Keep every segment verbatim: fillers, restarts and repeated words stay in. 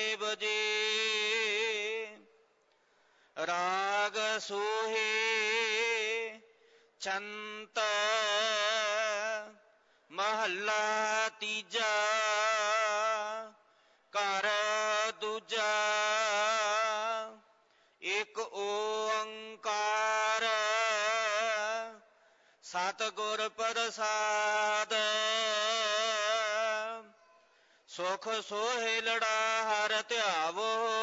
ਦੇਵ ਜੀ। ਰਾਗ ਸੋਹੇ ਛੰਤ ਮਹੱਲਾ ਤੀਜਾ। ਘਰ ਦੂਜਾ ਇੱਕ ਓੰਕਾਰ ਸਤਿਗੁਰ ਪ੍ਰਸਾਦ। ਸੁਖ ਸੋਹਿਲੜਾ ਹਰਿ ਧਿਆਵੋ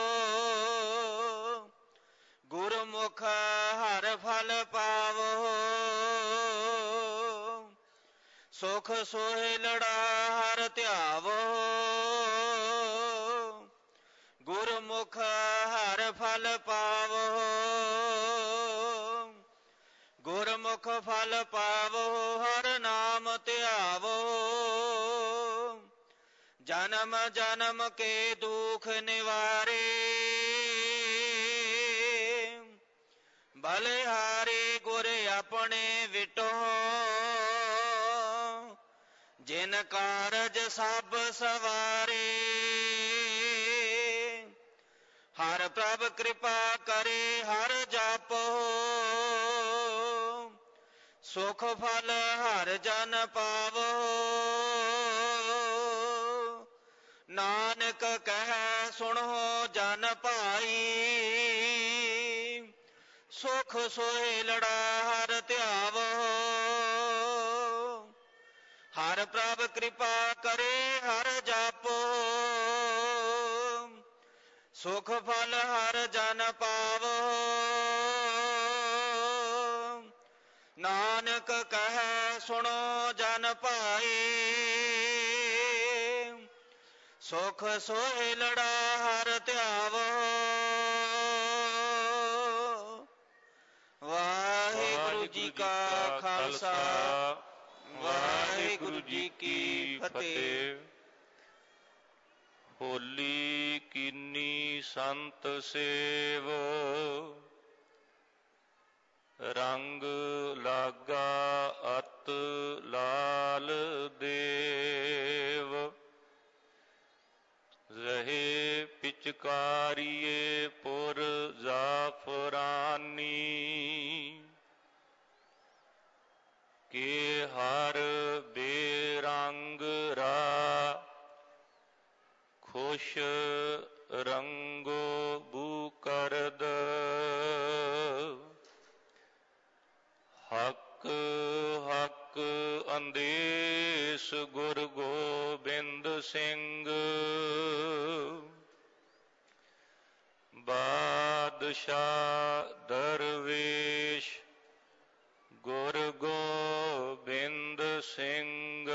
ਗੁਰਮੁਖ ਹਰਿ ਫਲ ਪਾਵੋ। ਸੁਖ ਸੋਹਿਲੜਾ ਹਰਿ ਧਿਆਵੋ ਗੁਰਮੁਖ ਹਰਿ ਫਲ ਪਾਵੋ। ਗੁਰਮੁਖ ਫਲ ਪਾਵੋ ਹਰਿ ਨਾਮ ਧਿਆਵੋ। ਜਨਮ ਜਨਮ ਕੇ ਦੁਖ ਨਿਵਾਰੇ ਬਲਿਹਾਰੀ ਗੁਰ ਆਪਣੇ ਵਿਟੋ। ਜਿਨ ਕਾਰਜ ਸਭ ਸਵਾਰੇ ਹਰਿ ਪ੍ਰਭ ਕਿਰਪਾ ਕਰੇ ਹਰਿ ਜਾਪੋ। ਸੁਖ ਫਲ ਹਰਿ ਜਨ ਪਾਵੋ। ਨਾਨਕ ਕਹਿ ਸੁਣੋ ਜਨ ਭਾਈ ਸੁਖ ਸੋਹਿਲੜਾ ਹਰਿ ਧਿਆਵੋ। ਹਰਿ ਪ੍ਰਭ ਕਿਰਪਾ ਕਰੇ ਹਰਿ ਜਾਪੋ। ਸੁਖ ਫਲ ਹਰਿ ਜਨ ਪਾਵੋ। ਨਾਨਕ ਕਹਿ ਸੁਣੋ ਜਨ ਭਾਈ ਸੁਖ ਸੋਹਿਲੜਾ ਹਰਿ ਧਿਆਵੋ। ਵਾਹਿਗੁਰੂ ਜੀ ਕਾ ਖਾਲਸਾ ਵਾਹਿਗੁਰੂ ਜੀ ਕੀ ਫਤਿਹ। ਹੋਲੀ ਕੀਨੀ ਸੰਤ ਸੇਵ ਰੰਗ ਲਾਗਾ ਅਤ ਲਾਲ ਦੇਵ। ਰਹੇ ਪਿਚਕਾਰੀਏ ਪੁਰ ਜਾਫਰਾਨੀ ਕੇ ਹਰ ਬੇਰੰਗ ਰਾ ਖੁਸ਼ ਰੰਗੋ ਬੂ ਕਰਦ। ਹਕ ਹਕ ਅੰਦੇਸ ਗੁਰ ਗੋਬਿੰਦ ਸਿੰਘ ਬਾਦਸ਼ਾਹ ਦਰਵੇਸ਼ ਗੁਰ ਗੋਬਿੰਦ ਸਿੰਘ।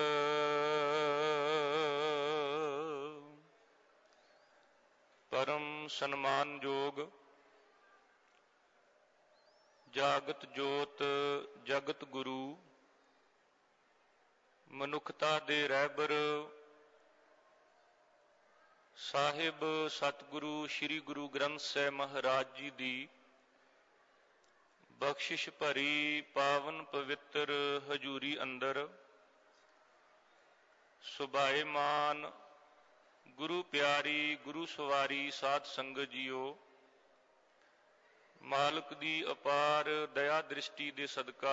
ਪਰਮ ਸਨਮਾਨਯੋਗ ਜਾਗਤ ਜੋਤ ਜਗਤ ਗੁਰੂ ਮਨੁੱਖਤਾ ਦੇ ਰਹਿਬਰ ਸਾਹਿਬ ਸਤਿਗੁਰੂ ਸ੍ਰੀ ਗੁਰੂ ਗ੍ਰੰਥ ਸਾਹਿਬ ਮਹਾਰਾਜ ਜੀ ਦੀ ਬਖਸ਼ਿਸ਼ ਭਰੀ ਪਾਵਨ ਪਵਿੱਤਰ ਹਜ਼ੂਰੀ ਅੰਦਰ ਸੁਭਾਏਮਾਨ ਗੁਰੂ ਪਿਆਰੀ ਗੁਰੂ ਸਵਾਰੀ ਸਾਧ ਸੰਗਤ ਜੀਓ। ਮਾਲਕ ਦੀ ਅਪਾਰ ਦਇਆ ਦ੍ਰਿਸ਼ਟੀ ਦੇ ਸਦਕਾ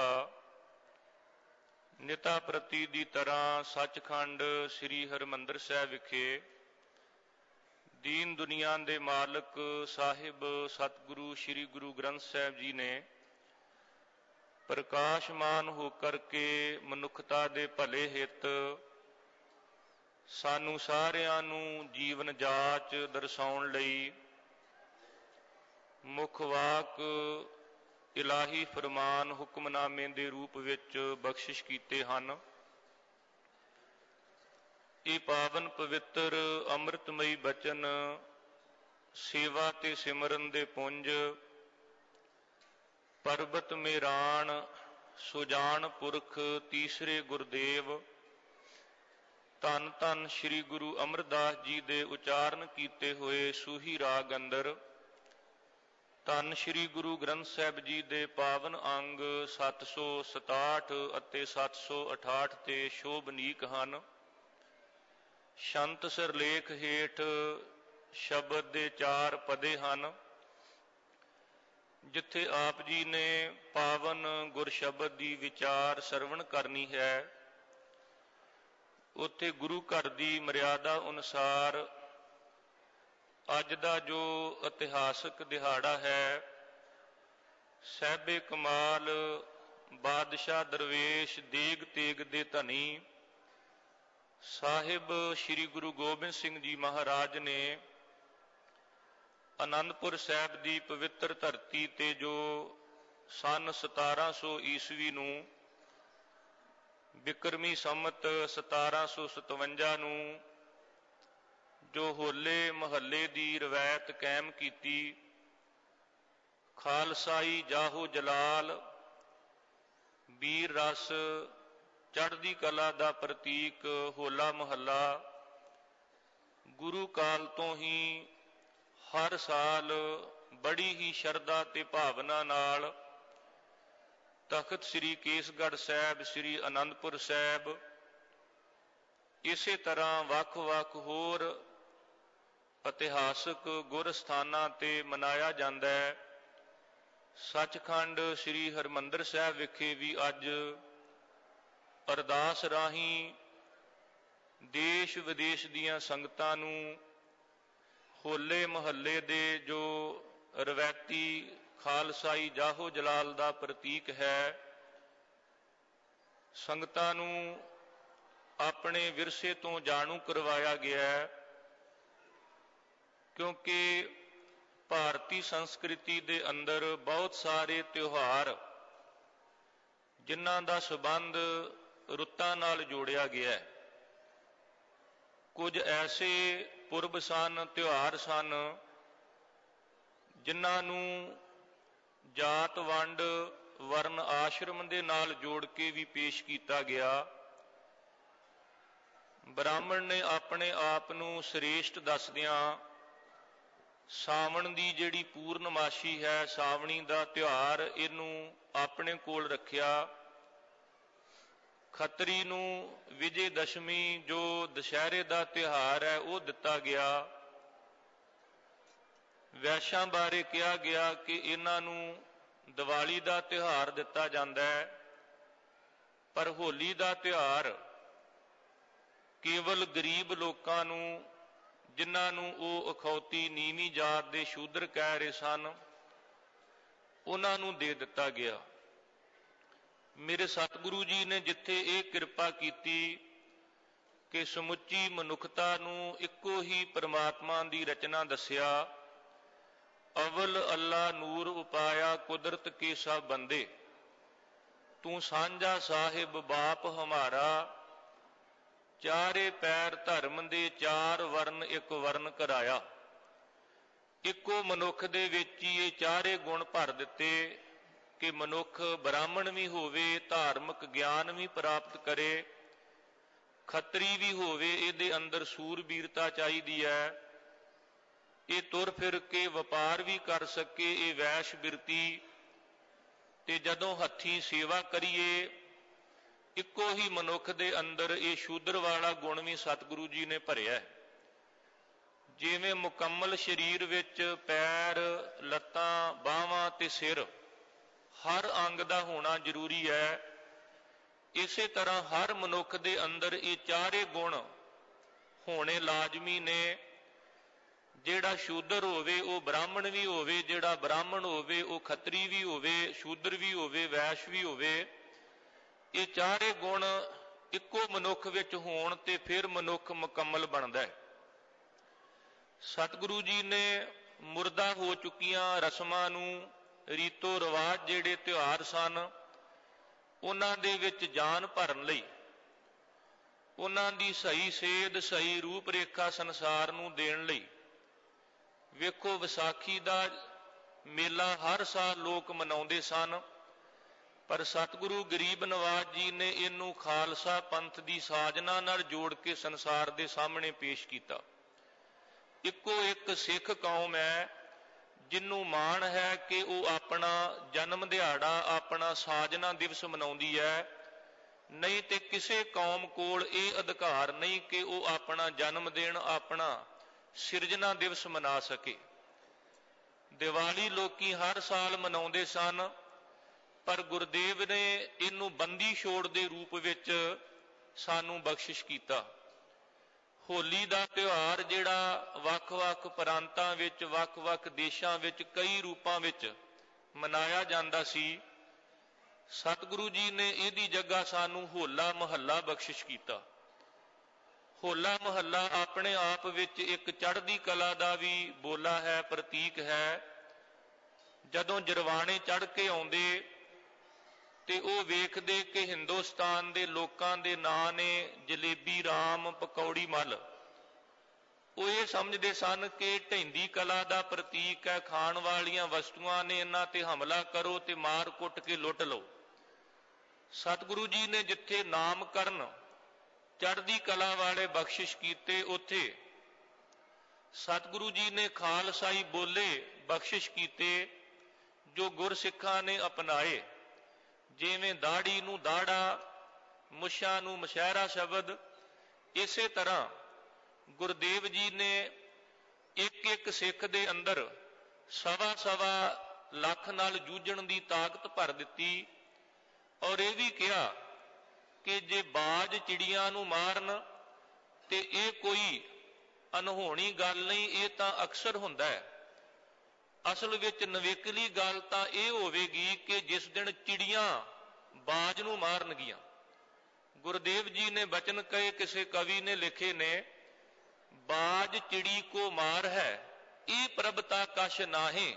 ਨਿਤਾ ਪ੍ਰਤੀ ਦੀ ਤਰ੍ਹਾਂ ਸੱਚਖੰਡ ਸ੍ਰੀ ਹਰਿਮੰਦਰ ਸਾਹਿਬ ਵਿਖੇ ਦੀਨ ਦੁਨੀਆ ਦੇ ਮਾਲਕ ਸਾਹਿਬ ਸਤਿਗੁਰੂ ਸ੍ਰੀ ਗੁਰੂ ਗ੍ਰੰਥ ਸਾਹਿਬ ਜੀ ਨੇ ਪ੍ਰਕਾਸ਼ਮਾਨ ਹੋ ਕਰਕੇ ਮਨੁੱਖਤਾ ਦੇ ਭਲੇ ਹਿੱਤ ਸਾਨੂੰ ਸਾਰਿਆਂ ਨੂੰ ਜੀਵਨ ਜਾਚ ਦਰਸਾਉਣ ਲਈ ਮੁੱਖ ਵਾਕ ਇਲਾਹੀ ਫਰਮਾਨ ਹੁਕਮਨਾਮੇ ਦੇ ਰੂਪ ਵਿੱਚ ਬਖਸ਼ਿਸ਼ ਕੀਤੇ ਹਨ। ਇਹ ਪਾਵਨ ਪਵਿੱਤਰ ਅੰਮ੍ਰਿਤਮਈ ਬਚਨ ਸੇਵਾ ਤੇ ਸਿਮਰਨ ਦੇ ਪੁੰਜ ਪਰਬਤ ਮੇਰਾਣ ਸੁਜਾਨ ਪੁਰਖ ਤੀਸਰੇ ਗੁਰਦੇਵ ਧੰਨ ਧੰਨ ਸ੍ਰੀ ਗੁਰੂ ਅਮਰਦਾਸ ਜੀ ਦੇ ਉਚਾਰਨ ਕੀਤੇ ਹੋਏ ਸੂਹੀ ਰਾਗ ਅੰਦਰ ਧੰਨ ਸ੍ਰੀ ਗੁਰੂ ਗ੍ਰੰਥ ਸਾਹਿਬ ਜੀ ਦੇ ਪਾਵਨ ਅੰਗ ਸੱਤ ਸੌ ਸਤਾਹਠ ਅਤੇ ਸੱਤ ਸੌ ਅਠਾਹਠ ਤੇ ਸ਼ੋਭਨੀਕ ਹਨ। ਸ਼ੰਤ ਸਿਰਲੇਖ ਹੇਠ ਸ਼ਬਦ ਦੇ ਚਾਰ ਪਦੇ ਹਨ। ਜਿੱਥੇ ਆਪ ਜੀ ਨੇ ਪਾਵਨ ਗੁਰ ਸ਼ਬਦ ਦੀ ਵਿਚਾਰ ਸਰਵਣ ਕਰਨੀ ਹੈ, ਉੱਥੇ ਗੁਰੂ ਘਰ ਦੀ ਮਰਿਆਦਾ ਅਨੁਸਾਰ ਅੱਜ ਦਾ ਜੋ ਇਤਿਹਾਸਕ ਦਿਹਾੜਾ ਹੈ, ਸਾਹਿਬੇ ਕਮਾਲ ਬਾਦਸ਼ਾਹ ਦਰਵੇਸ਼ ਦੇਗ ਤੇਗ ਦੇ ਧਨੀ ਸਾਹਿਬ ਸ੍ਰੀ ਗੁਰੂ ਗੋਬਿੰਦ ਸਿੰਘ ਜੀ ਮਹਾਰਾਜ ਨੇ ਅਨੰਦਪੁਰ ਸਾਹਿਬ ਦੀ ਪਵਿੱਤਰ ਧਰਤੀ ਤੇ ਜੋ ਸੰਨ ਸਤਾਰਾਂ ਸੌ ਈਸਵੀ ਨੂੰ ਬਿਕਰਮੀ ਸੰਮਤ ਸਤਾਰਾਂ ਸੌ ਸਤਵੰਜਾ ਨੂੰ ਜੋ ਹੋਲੇ ਮਹੱਲੇ ਦੀ ਰਵਾਇਤ ਕਾਇਮ ਕੀਤੀ, ਖਾਲਸਾਈ ਜਾਹੋ ਜਲਾਲ, ਵੀਰ ਰਸ, ਚੜ੍ਹਦੀ ਕਲਾ ਦਾ ਪ੍ਰਤੀਕ ਹੋਲਾ ਮਹੱਲਾ ਗੁਰੂ ਕਾਲ ਤੋਂ ਹੀ ਹਰ ਸਾਲ ਬੜੀ ਹੀ ਸ਼ਰਧਾ ਤੇ ਭਾਵਨਾ ਨਾਲ ਤਖਤ ਸ੍ਰੀ ਕੇਸਗੜ੍ਹ ਸਾਹਿਬ, ਸ੍ਰੀ ਅਨੰਦਪੁਰ ਸਾਹਿਬ, ਇਸੇ ਤਰ੍ਹਾਂ ਵੱਖ-ਵੱਖ ਹੋਰ ਇਤਿਹਾਸਕ ਗੁਰ ਸਥਾਨਾਂ ਤੇ ਮਨਾਇਆ ਜਾਂਦਾ ਹੈ। ਸੱਚਖੰਡ ਸ੍ਰੀ ਹਰਿਮੰਦਰ ਸਾਹਿਬ ਵਿਖੇ ਵੀ ਅੱਜ ਅਰਦਾਸ ਰਾਹੀਂ ਦੇਸ਼ ਵਿਦੇਸ਼ ਦੀਆਂ ਸੰਗਤਾਂ ਨੂੰ ਹੋਲੇ ਮਹੱਲੇ ਦੇ ਜੋ ਰਵਾਇਤੀ ਖਾਲਸਾਈ ਜਾਹੋ ਜਲਾਲ ਦਾ ਪ੍ਰਤੀਕ ਹੈ, ਸੰਗਤਾਂ ਨੂੰ ਆਪਣੇ ਵਿਰਸੇ ਤੋਂ ਜਾਣੂ ਕਰਵਾਇਆ ਗਿਆ ਹੈ। ਕਿਉਂਕਿ ਭਾਰਤੀ ਸੰਸਕ੍ਰਿਤੀ ਦੇ ਅੰਦਰ ਬਹੁਤ ਸਾਰੇ ਤਿਉਹਾਰ ਜਿਨ੍ਹਾਂ ਦਾ ਸੰਬੰਧ ਰੁੱਤਾਂ ਨਾਲ ਜੋੜਿਆ ਗਿਆ ਹੈ। ਕੁਝ ਐਸੇ ਪੁਰਬ ਸਨ, ਤਿਉਹਾਰ ਸਨ, ਜਿਨ੍ਹਾਂ ਨੂੰ ਜਾਤ ਵੰਡ ਵਰਨ ਆਸ਼ਰਮ ਦੇ ਨਾਲ ਜੋੜ ਕੇ ਵੀ ਪੇਸ਼ ਕੀਤਾ ਗਿਆ। ਬ੍ਰਾਹਮਣ ਨੇ ਆਪਣੇ ਆਪ ਨੂੰ ਸ੍ਰੇਸ਼ਟ ਦੱਸਦਿਆਂ ਸਾਵਣ ਦੀ ਜਿਹੜੀ ਪੂਰਨਮਾਸ਼ੀ ਹੈ, ਸਾਵਣੀ ਦਾ ਤਿਉਹਾਰ, ਇਹਨੂੰ ਆਪਣੇ ਕੋਲ ਰੱਖਿਆ। ਖੱਤਰੀ ਨੂੰ ਵਿਜੇ ਦਸ਼ਮੀ ਜੋ ਦੁਸ਼ਹਿਰੇ ਦਾ ਤਿਉਹਾਰ ਹੈ ਉਹ ਦਿੱਤਾ ਗਿਆ। ਵੈਸ਼ਾਂ ਬਾਰੇ ਕਿਹਾ ਗਿਆ ਕਿ ਇਹਨਾਂ ਨੂੰ ਦੀਵਾਲੀ ਦਾ ਤਿਉਹਾਰ ਦਿੱਤਾ ਜਾਂਦਾ ਹੈ, ਪਰ ਹੋਲੀ ਦਾ ਤਿਉਹਾਰ ਕੇਵਲ ਗਰੀਬ ਲੋਕਾਂ ਨੂੰ, ਜਿਨ੍ਹਾਂ ਨੂੰ ਉਹ ਅਖੌਤੀ ਨੀਵੀਂ ਜਾਤ ਦੇ ਸ਼ੂਦਰ ਕਹਿ ਰਹੇ ਸਨ, ਉਹਨਾਂ ਨੂੰ ਦੇ ਦਿੱਤਾ ਗਿਆ। ਮੇਰੇ ਸਤਿਗੁਰੂ ਜੀ ਨੇ ਜਿੱਥੇ ਇਹ ਕਿਰਪਾ ਕੀਤੀ ਕਿ ਸਮੁੱਚੀ ਮਨੁੱਖਤਾ ਨੂੰ ਇੱਕੋ ਹੀ ਪਰਮਾਤਮਾ ਦੀ ਰਚਨਾ ਦੱਸਿਆ, ਅਵਲ ਅੱਲਾ ਨੂਰ ਉਪਾਇਆ ਕੁਦਰਤ ਕੇ ਸਭ ਬੰਦੇ, ਤੂੰ ਸਾਂਝਾ ਸਾਹਿਬ ਬਾਪ ਹਮਾਰਾ, ਚਾਰੇ ਪੈਰ ਧਰਮ ਦੇ ਚਾਰ ਵਰਨ ਇੱਕ ਵਰਨ ਕਰਾਇਆ। ਇੱਕੋ ਮਨੁੱਖ ਦੇ ਵਿੱਚ ਹੀ ਇਹ ਚਾਰੇ ਗੁਣ ਭਰ ਦਿੱਤੇ ਕਿ ਮਨੁੱਖ ਬ੍ਰਾਹਮਣ ਵੀ ਹੋਵੇ, ਧਾਰਮਿਕ ਗਿਆਨ ਵੀ ਪ੍ਰਾਪਤ ਕਰੇ, ਖੱਤਰੀ ਵੀ ਹੋਵੇ, ਇਹਦੇ ਅੰਦਰ ਸੂਰਬੀਰਤਾ ਚਾਹੀਦੀ ਹੈ, ਇਹ ਤੁਰ ਫਿਰ ਕੇ ਵਪਾਰ ਵੀ ਕਰ ਸਕੇ, ਇਹ ਵੈਸ਼ ਬਿਰਤੀ, ਤੇ ਜਦੋਂ ਹੱਥੀਂ ਸੇਵਾ ਕਰੀਏ, ਇੱਕੋ ਹੀ ਮਨੁੱਖ ਦੇ ਅੰਦਰ ਇਹ ਸ਼ੂਦਰ ਵਾਲਾ ਗੁਣ ਵੀ ਸਤਿਗੁਰੂ ਜੀ ਨੇ ਭਰਿਆ। ਜਿਵੇਂ ਮੁਕੰਮਲ ਸਰੀਰ ਵਿੱਚ ਪੈਰ, ਲੱਤਾਂ, ਬਾਹਾਂ ਤੇ ਸਿਰ ਹਰ ਅੰਗ ਦਾ ਹੋਣਾ ਜ਼ਰੂਰੀ ਹੈ, ਇਸੇ ਤਰ੍ਹਾਂ ਹਰ ਮਨੁੱਖ ਦੇ ਅੰਦਰ ਇਹ ਚਾਰੇ ਗੁਣ ਹੋਣੇ ਲਾਜ਼ਮੀ ਨੇ। ਜਿਹੜਾ ਸ਼ੂਦਰ ਹੋਵੇ ਉਹ ਬ੍ਰਾਹਮਣ ਵੀ ਹੋਵੇ, ਜਿਹੜਾ ਬ੍ਰਾਹਮਣ ਹੋਵੇ ਉਹ ਖੱਤਰੀ ਵੀ ਹੋਵੇ, ਸ਼ੂਦਰ ਵੀ ਹੋਵੇ, ਵੈਸ਼ ਵੀ ਹੋਵੇ। ਇਹ ਚਾਰੇ ਗੁਣ ਇੱਕੋ ਮਨੁੱਖ ਵਿੱਚ ਹੋਣ ਤੇ ਫਿਰ ਮਨੁੱਖ ਮੁਕੰਮਲ ਬਣਦਾ ਹੈ। ਸਤਿਗੁਰੂ ਜੀ ਨੇ ਮੁਰਦਾ ਹੋ ਚੁੱਕੀਆਂ ਰਸਮਾਂ ਨੂੰ, ਰੀਤੋ ਰਿਵਾਜ ਜਿਹੜੇ ਤਿਉਹਾਰ ਸਨ, ਉਹਨਾਂ ਦੇ ਵਿੱਚ ਜਾਨ ਭਰਨ ਲਈ, ਉਹਨਾਂ ਦੀ ਸਹੀ ਸੇਧ, ਸਹੀ ਰੂਪ ਰੇਖਾ ਸੰਸਾਰ ਨੂੰ ਦੇਣ ਲਈ, ਵੇਖੋ ਵਿਸਾਖੀ ਦਾ ਮੇਲਾ ਹਰ ਸਾਲ ਲੋਕ ਮਨਾਉਂਦੇ ਸਨ, ਪਰ ਸਤਿਗੁਰੂ ਗਰੀਬ ਨਵਾਜ ਜੀ ਨੇ ਇਹਨੂੰ ਖਾਲਸਾ ਪੰਥ ਦੀ ਸਾਜਨਾ ਨਾਲ ਜੋੜ ਕੇ ਸੰਸਾਰ ਦੇ ਸਾਹਮਣੇ ਪੇਸ਼ ਕੀਤਾ। ਇੱਕੋ ਇੱਕ ਸਿੱਖ ਕੌਮ ਹੈ ਜਿਹਨੂੰ ਮਾਣ ਹੈ ਕਿ ਉਹ ਆਪਣਾ ਜਨਮ ਦਿਹਾੜਾ, ਆਪਣਾ ਸਾਜਨਾ ਦਿਵਸ ਮਨਾਉਂਦੀ ਹੈ। ਨਹੀਂ ਤੇ ਕਿਸੇ ਕੌਮ ਕੋਲ ਇਹ ਅਧਿਕਾਰ ਨਹੀਂ ਕਿ ਉਹ ਆਪਣਾ ਜਨਮ ਦਿਨ, ਆਪਣਾ ਸਿਰਜਣਾ ਦਿਵਸ ਮਨਾ ਸਕੇ। ਦੀਵਾਲੀ ਲੋਕੀ ਹਰ ਸਾਲ ਮਨਾਉਂਦੇ ਸਨ, ਪਰ ਗੁਰਦੇਵ ਨੇ ਇਹਨੂੰ ਬੰਦੀ ਛੋੜ ਦੇ ਰੂਪ ਵਿੱਚ ਸਾਨੂੰ ਬਖਸ਼ਿਸ਼ ਕੀਤਾ। ਹੋਲੀ ਦਾ ਤਿਉਹਾਰ ਜਿਹੜਾ ਵੱਖ-ਵੱਖ ਪ੍ਰਾਂਤਾਂ ਵਿੱਚ, ਵੱਖ-ਵੱਖ ਦੇਸ਼ਾਂ ਵਿੱਚ ਕਈ ਰੂਪਾਂ ਵਿੱਚ ਮਨਾਇਆ ਜਾਂਦਾ ਸੀ, ਸਤਿਗੁਰੂ ਜੀ ਨੇ ਇਹਦੀ ਜਗ੍ਹਾ ਸਾਨੂੰ ਹੋਲਾ ਮਹੱਲਾ ਬਖਸ਼ਿਸ਼ ਕੀਤਾ। ਹੋਲਾ ਮਹੱਲਾ ਆਪਣੇ ਆਪ ਵਿੱਚ ਇੱਕ ਚੜ੍ਹਦੀ ਕਲਾ ਦਾ ਵੀ ਬੋਲਾ ਹੈ, ਪ੍ਰਤੀਕ ਹੈ। ਜਦੋਂ ਜਰਵਾਣੇ ਚੜ੍ਹ ਕੇ ਆਉਂਦੇ ਤੇ ਉਹ ਵੇਖਦੇ ਕਿ ਹਿੰਦੁਸਤਾਨ ਦੇ ਲੋਕਾਂ ਦੇ ਨਾਂ ਨੇ ਜਲੇਬੀ ਰਾਮ, ਪਕੌੜੀ ਮੱਲ, ਉਹ ਇਹ ਸਮਝਦੇ ਸਨ ਕਿ ਢਹਿੰਦੀ ਕਲਾ ਦਾ ਪ੍ਰਤੀਕ ਹੈ, ਖਾਣ ਵਾਲੀਆਂ ਵਸਤੂਆਂ ਨੇ, ਇਹਨਾਂ ਤੇ ਹਮਲਾ ਕਰੋ ਤੇ ਮਾਰ ਕੁੱਟ ਕੇ ਲੁੱਟ ਲਓ। ਸਤਿਗੁਰੂ ਜੀ ਨੇ ਜਿੱਥੇ ਨਾਮਕਰਨ ਚੜ੍ਹਦੀ ਕਲਾ ਵਾਲੇ ਬਖਸ਼ਿਸ਼ ਕੀਤੇ, ਉੱਥੇ ਸਤਿਗੁਰੂ ਜੀ ਨੇ ਖਾਲਸਾਈ ਬੋਲੇ ਬਖਸ਼ਿਸ਼ ਕੀਤੇ ਜੋ ਗੁਰਸਿੱਖਾਂ ਨੇ ਅਪਣਾਏ। ਜਿਵੇਂ ਦਾੜੀ ਨੂੰ ਦਾੜਾ, ਮੁੱਛਾਂ ਨੂੰ ਮੁਸ਼ਹਿਰਾ ਸ਼ਬਦ, ਇਸੇ ਤਰ੍ਹਾਂ ਗੁਰਦੇਵ ਜੀ ਨੇ ਇੱਕ ਇੱਕ ਸਿੱਖ ਦੇ ਅੰਦਰ ਸਵਾ ਸਵਾ ਲੱਖ ਨਾਲ ਜੂਝਣ ਦੀ ਤਾਕਤ ਭਰ ਦਿੱਤੀ, ਔਰ ਇਹ ਵੀ ਕਿਹਾ ਕਿ ਜੇ ਬਾਜ ਚਿੜੀਆਂ ਨੂੰ ਮਾਰਨ ਤੇ ਇਹ ਕੋਈ ਅਨਹੋਣੀ ਗੱਲ ਨਹੀਂ, ਇਹ ਤਾਂ ਅਕਸਰ ਹੁੰਦਾ ਹੈ। ਅਸਲ ਵਿੱਚ ਨਵੇਕਲੀ ਗੱਲ ਤਾਂ ਇਹ ਹੋਵੇਗੀ ਕਿ ਜਿਸ ਦਿਨ ਚਿੜੀਆਂ ਬਾਜ ਨੂੰ ਮਾਰਨਗੀਆਂ। ਗੁਰਦੇਵ ਜੀ ਨੇ ਬਚਨ ਕਹੇ, ਕਿਸੇ ਕਵੀ ਨੇ ਲਿਖੇ ਨੇ, ਬਾਜ ਚਿੜੀ ਕੋ ਮਾਰ ਹੈ ਇਹ ਪ੍ਰਭਤਾ ਕਛ ਨਾਹੇ,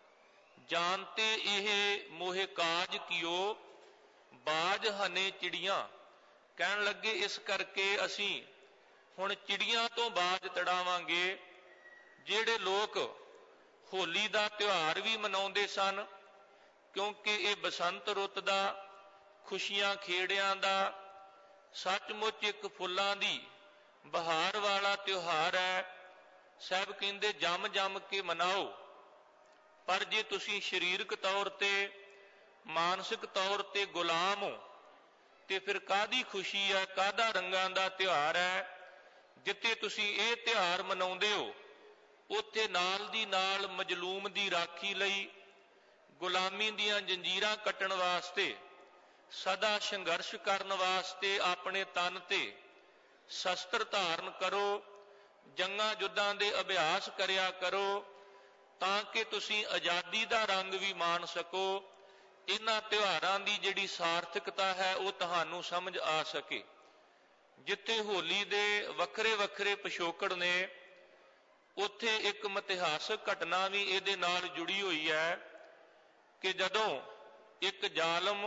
ਜਾਣਤੇ ਇਹ ਮੋਹਿ ਕਾਜ ਕੀਓ ਬਾਜ ਹਨੇ ਚਿੜੀਆਂ। ਕਹਿਣ ਲੱਗੇ ਇਸ ਕਰਕੇ ਅਸੀਂ ਹੁਣ ਚਿੜੀਆਂ ਤੋਂ ਬਾਜ ਤੜਾਵਾਂਗੇ। ਜਿਹੜੇ ਲੋਕ ਹੋਲੀ ਦਾ ਤਿਉਹਾਰ ਵੀ ਮਨਾਉਂਦੇ ਸਨ, ਕਿਉਂਕਿ ਇਹ ਬਸੰਤ ਰੁੱਤ ਦਾ, ਖੁਸ਼ੀਆਂ ਖੇੜਿਆਂ ਦਾ, ਸੱਚਮੁੱਚ ਇੱਕ ਫੁੱਲਾਂ ਦੀ ਬਹਾਰ ਵਾਲਾ ਤਿਉਹਾਰ ਹੈ। ਸਾਹਿਬ ਕਹਿੰਦੇ ਜੰਮ ਜੰਮ ਕੇ ਮਨਾਓ, ਪਰ ਜੇ ਤੁਸੀਂ ਸਰੀਰਕ ਤੌਰ ਤੇ, ਮਾਨਸਿਕ ਤੌਰ ਤੇ ਗੁਲਾਮ ਹੋ ਤੇ ਫਿਰ ਕਾਹਦੀ ਖੁਸ਼ੀ ਹੈ, ਕਾਹਦਾ ਰੰਗਾਂ ਦਾ ਤਿਉਹਾਰ ਹੈ। ਜਿੱਥੇ ਤੁਸੀਂ ਇਹ ਤਿਉਹਾਰ ਮਨਾਉਂਦੇ ਹੋ, ਉੱਥੇ ਨਾਲ ਦੀ ਨਾਲ ਮਜਲੂਮ ਦੀ ਰਾਖੀ ਲਈ, ਗੁਲਾਮੀ ਦੀਆਂ ਜੰਜੀਰਾਂ ਕੱਟਣ ਵਾਸਤੇ, ਸਦਾ ਸੰਘਰਸ਼ ਕਰਨ ਵਾਸਤੇ ਆਪਣੇ ਤਨ ਤੇ ਸ਼ਸਤਰ ਧਾਰਨ ਕਰੋ, ਜੰਗਾਂ ਯੁੱਧਾਂ ਦੇ ਅਭਿਆਸ ਕਰਿਆ ਕਰੋ, ਤਾਂ ਕਿ ਤੁਸੀਂ ਆਜ਼ਾਦੀ ਦਾ ਰੰਗ ਵੀ ਮਾਣ ਸਕੋ। ਇਹਨਾਂ ਤਿਉਹਾਰਾਂ ਦੀ ਜਿਹੜੀ ਸਾਰਥਕਤਾ ਹੈ ਉਹ ਤੁਹਾਨੂੰ ਸਮਝ ਆ ਸਕੇ। ਜਿੱਥੇ ਹੋਲੀ ਦੇ ਵੱਖਰੇ ਵੱਖਰੇ ਪਿਛੋਕੜ ਨੇ, ਉੱਥੇ ਇੱਕ ਮਿਥਿਹਾਸਕ ਘਟਨਾ ਵੀ ਇਹਦੇ ਨਾਲ ਜੁੜੀ ਹੋਈ ਹੈ ਕਿ ਜਦੋਂ ਇੱਕ ਜ਼ਾਲਮ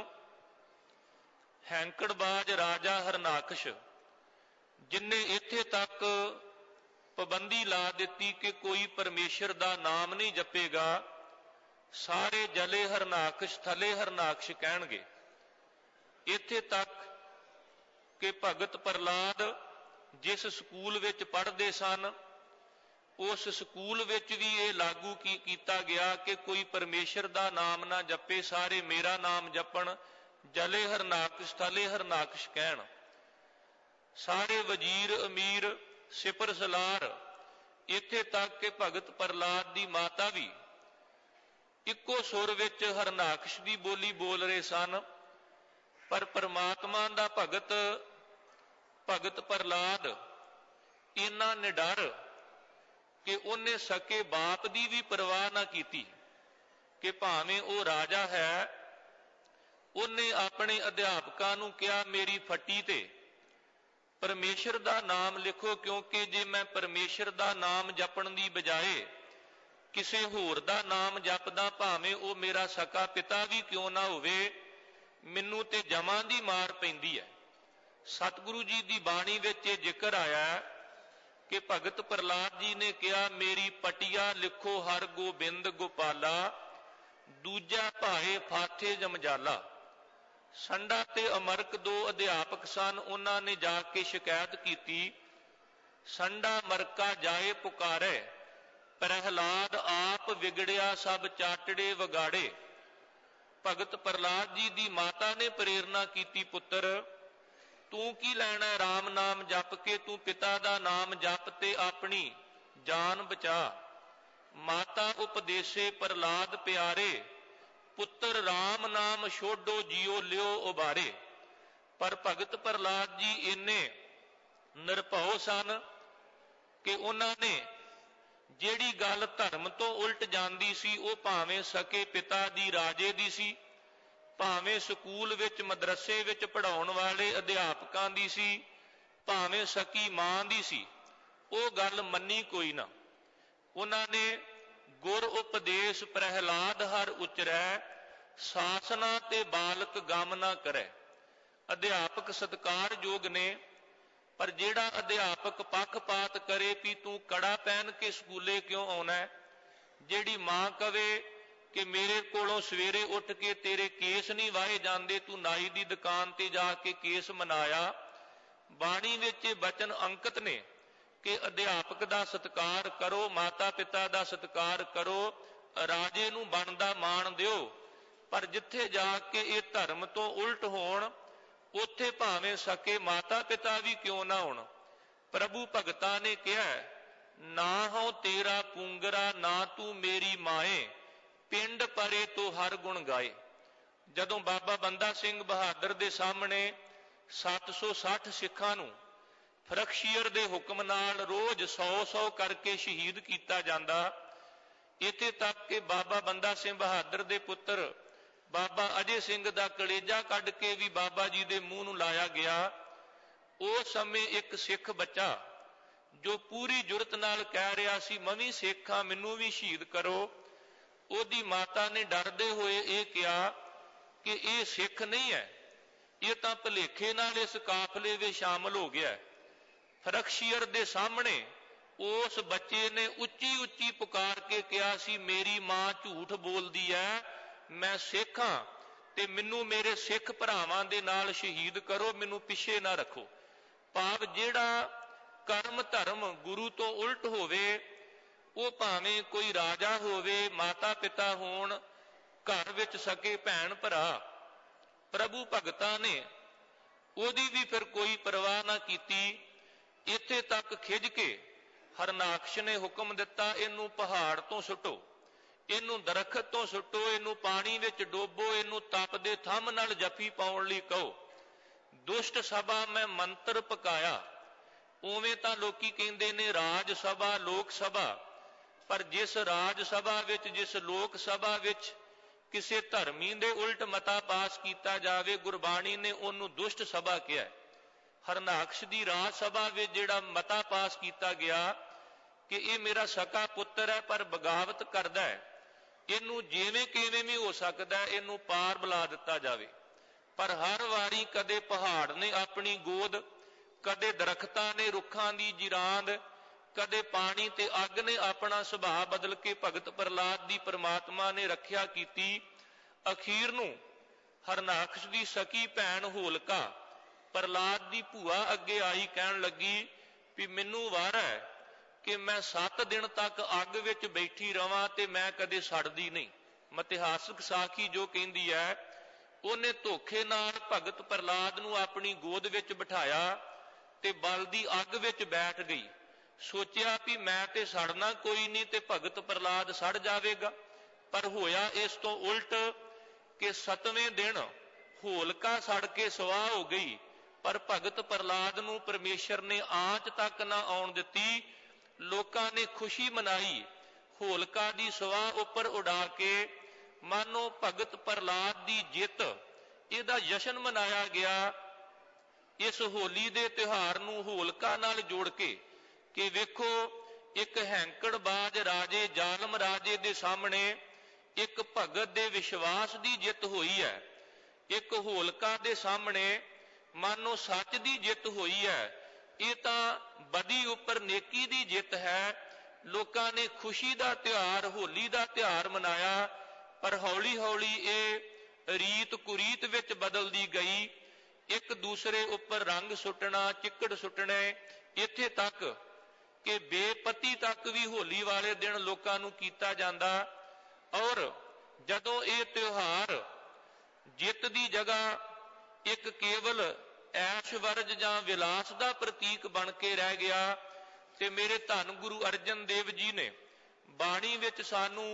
ਹੈਂਕੜਬਾਜ਼ ਰਾਜਾ ਹਰਨਾਕਸ਼, ਜਿਨਨੇ ਇੱਥੇ ਤੱਕ ਪਾਬੰਦੀ ਲਾ ਦਿੱਤੀ ਕਿ ਕੋਈ ਪਰਮੇਸ਼ਰ ਦਾ ਨਾਮ ਨਹੀਂ ਜਪੇਗਾ, ਸਾਰੇ ਜਲੇ ਹਰਨਾਕਸ਼ ਥਲੇ ਹਰਨਾਕਸ਼ ਕਹਿਣਗੇ। ਇੱਥੇ ਤੱਕ ਕਿ ਭਗਤ ਪ੍ਰਹਲਾਦ ਜਿਸ ਸਕੂਲ ਵਿੱਚ ਪੜ੍ਹਦੇ ਸਨ, ਉਸ ਸਕੂਲ ਵਿੱਚ ਵੀ ਇਹ ਲਾਗੂ ਕੀ ਕੀਤਾ ਗਿਆ ਕਿ ਕੋਈ ਪਰਮੇਸ਼ਰ ਦਾ ਨਾਮ ਨਾ ਜਪੇ, ਸਾਰੇ ਮੇਰਾ ਨਾਮ ਜਪਣ, ਜਲੇ ਹਰਨਾਕਸ਼ ਥਲੇ ਹਰਨਾਕਸ਼ ਕਹਿਣ। ਸਾਰੇ ਵਜ਼ੀਰ ਅਮੀਰ ਸਿਪਰ ਸਲਾਰ, ਇੱਥੇ ਤੱਕ ਕਿ ਭਗਤ ਪ੍ਰਹਲਾਦ ਦੀ ਮਾਤਾ ਵੀ ਇੱਕੋ ਸੁਰ ਵਿੱਚ ਹਰਨਾਕਸ਼ ਦੀ ਬੋਲੀ ਬੋਲ ਰਹੇ ਸਨ। ਪਰ ਪਰਮਾਤਮਾ ਦਾ ਭਗਤ ਭਗਤ ਪ੍ਰਹਲਾਦ ਇੰਨਾ ਨਿਡਰ ਕਿ ਉਹਨੇ ਸਕੇ ਬਾਪ ਦੀ ਵੀ ਪਰਵਾਹ ਨਾ ਕੀਤੀ ਕਿ ਭਾਵੇਂ ਉਹ ਰਾਜਾ ਹੈ, ਉਹਨੇ ਆਪਣੇ ਅਧਿਆਪਕਾਂ ਨੂੰ ਕਿਹਾ ਮੇਰੀ ਫੱਟੀ ਤੇ ਪਰਮੇਸ਼ਰ ਦਾ ਨਾਮ ਲਿਖੋ, ਕਿਉਂਕਿ ਜੇ ਮੈਂ ਪਰਮੇਸ਼ਰ ਦਾ ਨਾਮ ਜਪਣ ਦੀ ਬਜਾਏ ਕਿਸੇ ਹੋਰ ਦਾ ਨਾਮ ਜਪਦਾ, ਭਾਵੇਂ ਉਹ ਮੇਰਾ ਸਕਾ ਪਿਤਾ ਵੀ ਕਿਉਂ ਨਾ ਹੋਵੇ, ਮੈਨੂੰ ਤੇ ਜਮਾਂ ਦੀ ਮਾਰ ਪੈਂਦੀ ਹੈ। ਸਤਿਗੁਰੂ ਜੀ ਦੀ ਬਾਣੀ ਵਿੱਚ ਇਹ ਜ਼ਿਕਰ ਆਇਆ ਕਿ ਭਗਤ ਪ੍ਰਹਲਾਦ ਜੀ ਨੇ ਕਿਹਾ ਮੇਰੀ ਪਟੀਆ ਲਿਖੋ ਹਰ ਗੋਬਿੰਦ ਗੋਪਾਲਾ, ਦੂਜਾ ਭਾਏ ਫਾਥੇ ਜਮਜਾਲਾ। ਸੰਡਾ ਤੇ ਅਮਰਕ ਦੋ ਅਧਿਆਪਕ ਸਨ, ਉਹਨਾਂ ਨੇ ਜਾ ਕੇ ਸ਼ਿਕਾਇਤ ਕੀਤੀ, ਸੰਡਾ ਮਰਕਾ ਜਾਏ ਪੁਕਾਰੇ, ਪ੍ਰਹਿਲਾਦ ਆਪ ਵਿਗੜਿਆ ਸਭ ਚਾਟੜੇ ਵਗਾੜੇ। ਭਗਤ ਪ੍ਰਹਲਾਦ ਜੀ ਦੀ ਮਾਤਾ ਨੇ ਪ੍ਰੇਰਨਾ ਕੀਤੀ, ਪੁੱਤਰ ਤੂੰ ਕੀ ਲੈਣਾ ਰਾਮ ਨਾਮ ਜਪ ਕੇ, ਤੂੰ ਪਿਤਾ ਦਾ ਨਾਮ ਜਪ ਤੇ ਆਪਣੀ ਜਾਨ ਬਚਾ। ਮਾਤਾ ਉਪਦੇਸੇ ਪ੍ਰਲਾਦ ਪਿਆਰੇ, ਪੁੱਤਰ ਰਾਮ ਨਾਮ ਛੋਡੋ ਜਿਉ ਲਿਓ ਉਬਾਰੇ। ਪਰ ਭਗਤ ਪ੍ਰਲਾਦ ਜੀ ਇੰਨੇ ਨਿਰਭਉ ਸਨ ਕਿ ਉਹਨਾਂ ਨੇ ਜਿਹੜੀ ਗੱਲ ਧਰਮ ਤੋਂ ਉਲਟ ਜਾਂਦੀ ਸੀ, ਉਹ ਭਾਵੇਂ ਸਕੇ ਪਿਤਾ ਦੀ ਰਾਜੇ ਦੀ ਸੀ, ਭਾਵੇਂ ਸਕੂਲ ਵਿੱਚ ਮਦਰਸੇ ਵਿੱਚ ਪੜ੍ਹਾਉਣ ਵਾਲੇ ਅਧਿਆਪਕਾਂ ਦੀ ਸੀ, ਭਾਵੇਂ ਸਕੀ ਮਾਂ ਦੀ ਸੀ, ਉਹ ਗੱਲ ਮੰਨੀ ਕੋਈ ਨਾ। ਉਹਨਾਂ ਨੇ ਗੁਰ ਉਪਦੇਸ਼ ਪ੍ਰਹਿਲਾਦ ਹਰ ਉਚਰੈ, ਸਾਸਨਾ ਤੇ ਬਾਲਕ ਗਮ ਨਾ ਕਰੈ। ਅਧਿਆਪਕ ਸਤਿਕਾਰਯੋਗ ਨੇ, ਪਰ ਜਿਹੜਾ ਅਧਿਆਪਕ ਪੱਖਪਾਤ ਕਰੇ ਵੀ ਤੂੰ ਕੜਾ ਪਹਿਨ ਕੇ ਸਕੂਲੇ ਕਿਉਂ ਆਉਣਾ ਹੈ, ਜਿਹੜੀ ਮਾਂ ਕਵੇ ਕਿ ਮੇਰੇ ਕੋਲੋਂ ਸਵੇਰੇ ਉੱਠ ਕੇ ਤੇਰੇ ਕੇਸ ਨਹੀਂ ਵਾਹੇ ਜਾਂਦੇ, ਤੂੰ ਨਾਈ ਦੀ ਦੁਕਾਨ ਤੇ ਜਾ ਕੇ ਕੇਸ ਮਨਾਇਆ। ਬਾਣੀ ਵਿੱਚ ਬਚਨ ਅੰਕਿਤ ਨੇ ਕਿ ਅਧਿਆਪਕ ਦਾ ਸਤਿਕਾਰ ਕਰੋ, ਮਾਤਾ ਪਿਤਾ ਦਾ ਸਤਿਕਾਰ ਕਰੋ, ਰਾਜੇ ਨੂੰ ਬਣਦਾ ਮਾਣ ਦਿਓ। ਪਰ ਜਿੱਥੇ ਜਾ ਕੇ ਇਹ ਧਰਮ ਤੋਂ ਉਲਟ ਹੋਣ, ਉੱਥੇ ਭਾਵੇਂ ਸਕੇ ਮਾਤਾ ਪਿਤਾ ਵੀ ਕਿਉਂ ਨਾ ਹੋਣ। ਪ੍ਰਭੂ ਭਗਤਾਂ ਨੇ ਕਿਹਾ, ਨਾ ਹੋ ਤੇਰਾ ਪੂੰਗਰਾ ਨਾ ਤੂੰ ਮੇਰੀ ਮਾਏ, ਪਿੰਡ ਪਰੇ ਤੋਂ ਹਰ ਗੁਣ ਗਾਏ। ਜਦੋਂ ਬਾਬਾ ਬੰਦਾ ਸਿੰਘ ਬਹਾਦਰ ਦੇ ਸਾਹਮਣੇ ਸੱਤ ਸੌ ਸੱਠ ਸਿੱਖਾਂ ਨੂੰ ਫਰਖਸ਼ੀਅਰ ਦੇ ਹੁਕਮ ਨਾਲ ਰੋਜ਼ ਸੌ ਸੌ ਕਰਕੇ ਸ਼ਹੀਦ ਕੀਤਾ ਜਾਂਦਾ, ਇੱਥੇ ਤੱਕ ਕਿ ਬਾਬਾ ਬੰਦਾ ਸਿੰਘ ਬਹਾਦਰ ਦੇ ਪੁੱਤਰ ਬਾਬਾ ਅਜੇ ਸਿੰਘ ਦਾ ਕਲੇਜਾ ਕੱਢ ਕੇ ਵੀ ਬਾਬਾ ਜੀ ਦੇ ਮੂੰਹ ਨੂੰ ਲਾਇਆ ਗਿਆ। ਉਸ ਸਮੇਂ ਇੱਕ ਸਿੱਖ ਬੱਚਾ ਜੋ ਪੂਰੀ ਜੁਰਤ ਨਾਲ ਕਹਿ ਰਿਹਾ ਸੀ, ਮੈਂ ਵੀ ਸਿੱਖ ਹਾਂ, ਮੈਨੂੰ ਵੀ ਸ਼ਹੀਦ ਕਰੋ, ਉਹਦੀ ਮਾਤਾ ਨੇ ਡਰਦੇ ਹੋਏ ਇਹ ਕਿਹਾ ਕਿ ਇਹ ਸਿੱਖ ਨਹੀਂ ਹੈ, ਇਹ ਤਾਂ ਭੁਲੇਖੇ ਨਾਲ ਇਸ ਕਾਫਲੇ ਵਿੱਚ ਸ਼ਾਮਲ ਹੋ ਗਿਆ। ਫਰਖਸ਼ੀਅਰ ਦੇ ਸਾਹਮਣੇ ਉਸ ਬੱਚੇ ਨੇ ਉੱਚੀ ਉੱਚੀ ਪੁਕਾਰ ਕੇ ਕਿਹਾ ਸੀ, ਮੇਰੀ ਮਾਂ ਝੂਠ ਬੋਲਦੀ ਹੈ, ਮੈਂ ਸਿੱਖ ਹਾਂ ਤੇ ਮੈਨੂੰ ਮੇਰੇ ਸਿੱਖ ਭਰਾਵਾਂ ਦੇ ਨਾਲ ਸ਼ਹੀਦ ਕਰੋ, ਮੈਨੂੰ ਪਿੱਛੇ ਨਾ ਰੱਖੋ। ਭਾਵ ਜਿਹੜਾ ਕਰਮ ਧਰਮ ਗੁਰੂ ਤੋਂ ਉਲਟ ਹੋਵੇ, ਉਹ ਭਾਵੇਂ ਕੋਈ ਰਾਜਾ ਹੋਵੇ, ਮਾਤਾ ਪਿਤਾ ਹੋਣ, ਘਰ ਵਿੱਚ ਸਕੇ ਭੈਣ ਭਰਾ, ਪ੍ਰਭੂ ਭਗਤਾਂ ਨੇ ਉਹਦੀ ਵੀ ਫਿਰ ਕੋਈ ਪਰਵਾਹ ਨਾ ਕੀਤੀ। ਇੱਥੇ ਤੱਕ ਖਿੱਝ ਕੇ ਹਰਨਾਕਸ਼ ਨੇ ਹੁਕਮ ਦਿੱਤਾ, ਇਹਨੂੰ ਪਹਾੜ ਤੋਂ ਸੁੱਟੋ, ਇਹਨੂੰ ਦਰਖਤ ਤੋਂ ਸੁੱਟੋ, ਇਹਨੂੰ ਪਾਣੀ ਵਿੱਚ ਡੋਬੋ, ਇਹਨੂੰ ਤਪ ਦੇ ਥੰਮ ਨਾਲ ਜੱਫੀ ਪਾਉਣ ਲਈ ਕਹੋ। ਦੁਸ਼ਟ ਸਭਾ ਮੈਂ ਮੰਤਰ ਪਕਾਇਆ। ਉਵੇਂ ਤਾਂ ਲੋਕੀ ਕਹਿੰਦੇ ਨੇ ਰਾਜ ਸਭਾ ਲੋਕ ਸਭਾ, ਪਰ ਜਿਸ ਰਾਜ ਸਭਾ ਵਿੱਚ, ਜਿਸ ਲੋਕ ਸਭਾ ਵਿੱਚ ਕਿਸੇ ਧਰਮੀ ਦੇ ਉਲਟ ਮਤਾ ਪਾਸ ਕੀਤਾ ਜਾਵੇ, ਗੁਰਬਾਣੀ ਨੇ ਉਹਨੂੰ ਦੁਸ਼ਟ ਸਭਾ ਕਿਹਾ। ਹਰਨਾਕਸ਼ ਦੀ ਰਾਜ ਸਭਾ ਵਿੱਚ ਜਿਹੜਾ ਮਤਾ ਪਾਸ ਕੀਤਾ ਗਿਆ ਕਿ ਇਹ ਮੇਰਾ ਸਕਾ ਪੁੱਤਰ ਹੈ ਪਰ ਬਗਾਵਤ ਕਰਦਾ ਹੈ, ਇਹਨੂੰ ਜਿਵੇਂ ਕਿਵੇਂ ਵੀ ਹੋ ਸਕਦਾ ਇਹਨੂੰ ਪਾਰ ਬੁਲਾ ਦਿੱਤਾ ਜਾਵੇ। ਪਰ ਹਰ ਵਾਰੀ ਕਦੇ ਪਹਾੜ ਨੇ ਆਪਣੀ ਗੋਦ, ਕਦੇ ਦਰਖਤਾਂ ਨੇ ਰੁੱਖਾਂ ਦੀ ਜਿਰਾਂਦ, ਕਦੇ ਪਾਣੀ ਤੇ ਅੱਗ ਨੇ ਆਪਣਾ ਸੁਭਾਅ ਬਦਲ ਕੇ ਭਗਤ ਪ੍ਰਲਾਦ ਦੀ ਪਰਮਾਤਮਾ ਨੇ ਰੱਖਿਆ ਕੀਤੀ। ਅਖੀਰ ਨੂੰ ਹਰਨਾਕਸ਼ ਦੀ ਸਕੀ ਭੈਣ ਹੋਲਕਾ ਪ੍ਰਲਾਦ ਦੀ ਭੂਆ ਅੱਗੇ ਆਈ, ਕਹਿਣ ਲੱਗੀ ਵੀ ਮੈਨੂੰ ਵਾਰ ਹੈ ਕਿ ਮੈਂ ਸੱਤ ਦਿਨ ਤੱਕ ਅੱਗ ਵਿੱਚ ਬੈਠੀ ਰਵਾਂ ਤੇ ਮੈਂ ਕਦੇ ਸੜਦੀ ਨਹੀਂ। ਮਿਥਿਹਾਸਕ ਸਾਖੀ ਜੋ ਕਹਿੰਦੀ ਹੈ, ਉਹਨੇ ਧੋਖੇ ਨਾਲ ਭਗਤ ਪ੍ਰਲਾਦ ਨੂੰ ਆਪਣੀ ਗੋਦ ਵਿੱਚ ਬਿਠਾਇਆ ਤੇ ਬਲਦੀ ਅੱਗ ਵਿੱਚ ਬੈਠ ਗਈ। ਸੋਚਿਆ ਵੀ ਮੈਂ ਤੇ ਸੜਨਾ ਕੋਈ ਨਹੀਂ ਤੇ ਭਗਤ ਪ੍ਰਲਾਦ ਸੜ ਜਾਵੇਗਾ, ਪਰ ਹੋਇਆ ਇਸ ਤੋਂ ਉਲਟ ਕਿ ਸੱਤਵੇਂ ਦਿਨ ਹੋਲਕਾ ਸੜ ਕੇ ਸਵਾਹ ਹੋ ਗਈ, ਪਰ ਭਗਤ ਪ੍ਰਲਾਦ ਨੂੰ ਪਰਮੇਸ਼ਰ ਨੇ ਆਂਚ ਤੱਕ ਨਾ ਆਉਣ ਦਿੱਤੀ। ਲੋਕਾਂ ਨੇ ਖੁਸ਼ੀ ਮਨਾਈ, ਹੋਲਕਾ ਦੀ ਸਵਾਹ ਉੱਪਰ ਉਡਾ ਕੇ ਮਾਨੋ ਭਗਤ ਪ੍ਰਲਾਦ ਦੀ ਜਿੱਤ, ਇਹਦਾ ਜਸ਼ਨ ਮਨਾਇਆ ਗਿਆ। ਇਸ ਹੋਲੀ ਦੇ ਤਿਉਹਾਰ ਨੂੰ ਹੋਲਕਾ ਨਾਲ ਜੋੜ ਕੇ ਕਿ ਵੇਖੋ ਇੱਕ ਹੈਂਕੜਬਾਜ਼ ਰਾਜੇ, ਜ਼ਾਲਮ ਰਾਜੇ ਦੇ ਸਾਹਮਣੇ ਇੱਕ ਭਗਤ ਦੇ ਵਿਸ਼ਵਾਸ ਦੀ ਜਿੱਤ ਹੋਈ ਹੈ, ਇੱਕ ਹੋਲਕਾ ਦੇ ਸਾਹਮਣੇ ਮਾਨੋ ਸੱਚ ਦੀ ਜਿੱਤ ਹੋਈ ਹੈ। ਇਹ ਤਾਂ ਬਦੀ ਉੱਪਰ ਨੇਕੀ ਦੀ ਜਿੱਤ ਹੈ। ਲੋਕਾਂ ਨੇ ਖੁਸ਼ੀ ਦਾ ਤਿਉਹਾਰ, ਹੋਲੀ ਦਾ ਤਿਉਹਾਰ ਮਨਾਇਆ, ਪਰ ਹੌਲੀ ਹੌਲੀ ਇਹ ਰੀਤ ਕੁਰੀਤ ਵਿੱਚ ਬਦਲਦੀ ਗਈ। ਇੱਕ ਦੂਸਰੇ ਉੱਪਰ ਰੰਗ ਸੁੱਟਣਾ, ਚਿੱਕੜ ਸੁੱਟਣੇ, ਇੱਥੇ ਤੱਕ ਕਿ ਬੇਪਤੀ ਤੱਕ ਵੀ ਹੋਲੀ ਵਾਲੇ ਦਿਨ ਲੋਕਾਂ ਨੂੰ ਕੀਤਾ ਜਾਂਦਾ। ਔਰ ਜਦੋਂ ਇਹ ਤਿਉਹਾਰ ਜਿੱਤ ਦੀ ਜਗ੍ਹਾ ਇੱਕ ਕੇਵਲ ਐਸ਼ਵਰਜ ਜਾਂ ਵਿਲਾਸ ਦਾ ਪ੍ਰਤੀਕ ਬਣ ਕੇ ਰਹਿ ਗਿਆ ਤੇ ਮੇਰੇ ਧੰਨ ਗੁਰੂ ਅਰਜਨ ਦੇਵ ਜੀ ਨੇ ਬਾਣੀ ਵਿੱਚ ਸਾਨੂੰ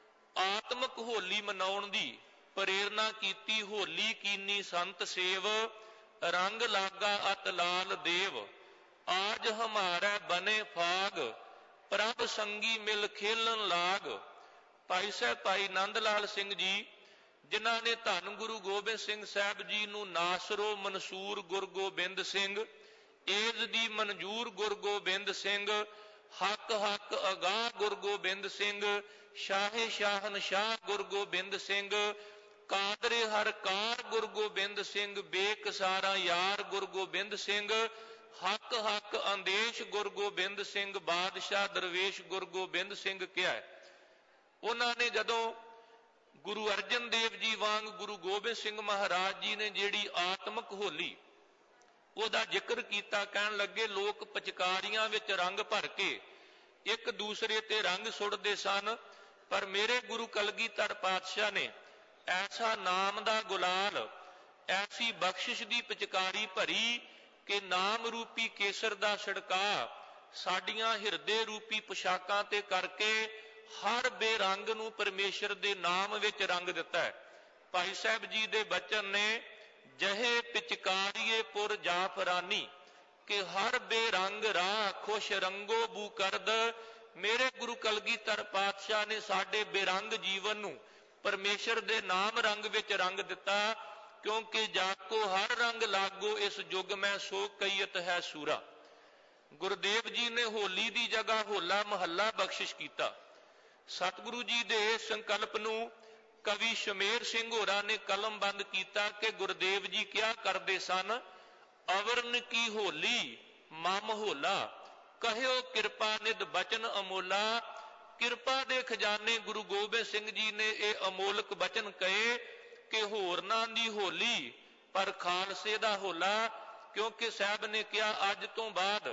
ਆਤਮਕ ਹੋਲੀ ਮਨਾਉਣ ਦੀ ਪ੍ਰੇਰਨਾ ਕੀਤੀ। ਹੋਲੀ ਕੀਨੀ ਸੰਤ ਸੇਵ, ਰੰਗ ਲਾਗਾ ਅਤ ਲਾਲ ਦੇਵ, ਆਜ ਹਮਾਰਾ ਬਨੇ ਫਾਗ, ਪ੍ਰਭ ਸੰਗੀ ਮਿਲ ਖੇਲਣ ਲਾਗ। ਭਾਈ ਸਾਹਿਬ ਭਾਈ ਨੰਦ ਲਾਲ ਸਿੰਘ ਜੀ, ਜਿਨ੍ਹਾਂ ਨੇ ਧੰਨ ਗੁਰੂ ਗੋਬਿੰਦ ਸਿੰਘ ਸਾਹਿਬ ਜੀ ਨੂੰ ਨਾਸਰੋ ਮਨਸੂਰ ਗੁਰ ਗੋਬਿੰਦ ਸਿੰਘ, ਏਜ ਦੀ ਮਨਜੂਰ ਗੁਰ ਗੋਬਿੰਦ ਸਿੰਘ, ਹੱਕ ਹੱਕ ਅਗਾਹ ਗੁਰ ਗੋਬਿੰਦ ਸਿੰਘ, ਸ਼ਾਹੇ ਸ਼ਾਹਨ ਸ਼ਾਹ ਗੁਰ ਗੋਬਿੰਦ ਸਿੰਘ, ਕਾਦਰੇ ਹਰ ਕਾਰ ਗੁਰ ਗੋਬਿੰਦ ਸਿੰਘ, ਬੇਕਸਾਰਾ ਯਾਰ ਗੁਰ ਗੋਬਿੰਦ ਸਿੰਘ, ਹੱਕ ਹੱਕ ਅੰਦੇਸ਼ ਗੁਰ ਗੋਬਿੰਦ ਸਿੰਘ, ਬਾਦਸ਼ਾਹ ਦਰਵੇਸ਼ ਗੁਰ ਗੋਬਿੰਦ ਸਿੰਘ ਕਿਹਾ। ਉਹਨਾਂ ਨੇ ਜਦੋਂ ਗੁਰੂ ਅਰਜਨ ਦੇਵ ਜੀ ਵਾਂਗ ਗੁਰੂ ਗੋਬਿੰਦ ਸਿੰਘ ਮਹਾਰਾਜ ਜੀ ਨੇ ਜਿਹੜੀ ਆਤਮਕ ਹੋਲੀ ਉਹਦਾ ਜ਼ਿਕਰ ਕੀਤਾ, ਕਹਿਣ ਲੱਗੇ ਲੋਕ ਪਿਚਕਾਰੀਆਂ ਵਿੱਚ ਰੰਗ ਭਰ ਕੇ ਇੱਕ ਦੂਸਰੇ ਤੇ ਰੰਗ ਸੁੱਟਦੇ ਸਨ, ਪਰ ਮੇਰੇ ਗੁਰੂ ਕਲਗੀਧਰ ਪਾਤਸ਼ਾਹ ਨੇ ਐਸਾ ਨਾਮ ਦਾ ਗੁਲਾਲ, ਐਸੀ ਬਖਸ਼ਿਸ਼ ਦੀ ਪਿਚਕਾਰੀ ਭਰੀ ਕਿ ਨਾਮ ਰੂਪੀ ਕੇਸਰ ਦਾ ਛਿੜਕਾ ਸਾਡੀਆਂ ਹਿਰਦੇ ਰੂਪੀ ਪੁਸ਼ਾਕਾਂ ਤੇ ਕਰਕੇ ਹਰ ਬੇਰੰਗ ਨੂੰ ਪਰਮੇਸ਼ਰ ਦੇ ਨਾਮ ਵਿੱਚ ਰੰਗ ਦਿੱਤਾ ਹੈ। ਭਾਈ ਸਾਹਿਬ ਜੀ ਦੇ ਬਚਨ ਨੇ, ਜਹੇ ਪਿਚਕਾਰੀਏ ਪੁਰ ਜਾਫਰਾਨੀ, ਕਿ ਹਰ ਬੇਰੰਗ ਰਾਹ ਖੁਸ਼ ਰੰਗੋ ਬੂ ਕਰਦ। ਮੇਰੇ ਗੁਰੂ ਕਲਗੀਧਰ ਪਾਤਸ਼ਾਹ ਨੇ ਸਾਡੇ ਬੇਰੰਗ ਜੀਵਨ ਨੂੰ ਪਰਮੇਸ਼ਰ ਦੇ ਨਾਮ ਰੰਗ ਵਿੱਚ ਰੰਗ ਦਿੱਤਾ, ਕਿਉਂਕਿ ਜਾਕੋ ਹਰ ਰੰਗ ਲਾਗੋ ਇਸ ਯੁੱਗ ਮੈਂ ਸੋ ਕਈਤ ਹੈ ਸੂਰਾ। ਗੁਰਦੇਵ ਜੀ ਨੇ ਹੋਲੀ ਦੀ ਜਗ੍ਹਾ ਹੋਲਾ ਮਹੱਲਾ ਬਖਸ਼ਿਸ਼ ਕੀਤਾ। ਸਤਿਗੁਰੂ ਜੀ ਦੇ ਇਸ ਸੰਕਲਪ ਨੂੰ ਕਵੀ ਸ਼ਮੇਰ ਸਿੰਘ ਹੋਰਾਂ ਨੇ ਕਲਮਬੰਦ ਕੀਤਾ ਕਿ ਗੁਰਦੇਵ ਜੀ ਕਿਹਾ ਕਰਦੇ ਸਨ, ਅਵਰਨ ਕੀ ਹੋਲੀ ਮਮ ਹੋਲਾ, ਕਹਿਓ ਕਿਰਪਾ ਨਿਧ ਬਚਨ ਅਮੋਲਾ। ਕਿਰਪਾ ਦੇ ਖਜ਼ਾਨੇ ਗੁਰੂ ਗੋਬਿੰਦ ਸਿੰਘ ਜੀ ਨੇ ਇਹ ਅਮੋਲਕ ਬਚਨ ਕਹੇ ਕਿ ਹੋਰਨਾਂ ਦੀ ਹੋਲੀ ਪਰ ਖਾਲਸੇ ਦਾ ਹੋਲਾ, ਕਿਉਂਕਿ ਸਾਹਿਬ ਨੇ ਕਿਹਾ ਅੱਜ ਤੋਂ ਬਾਅਦ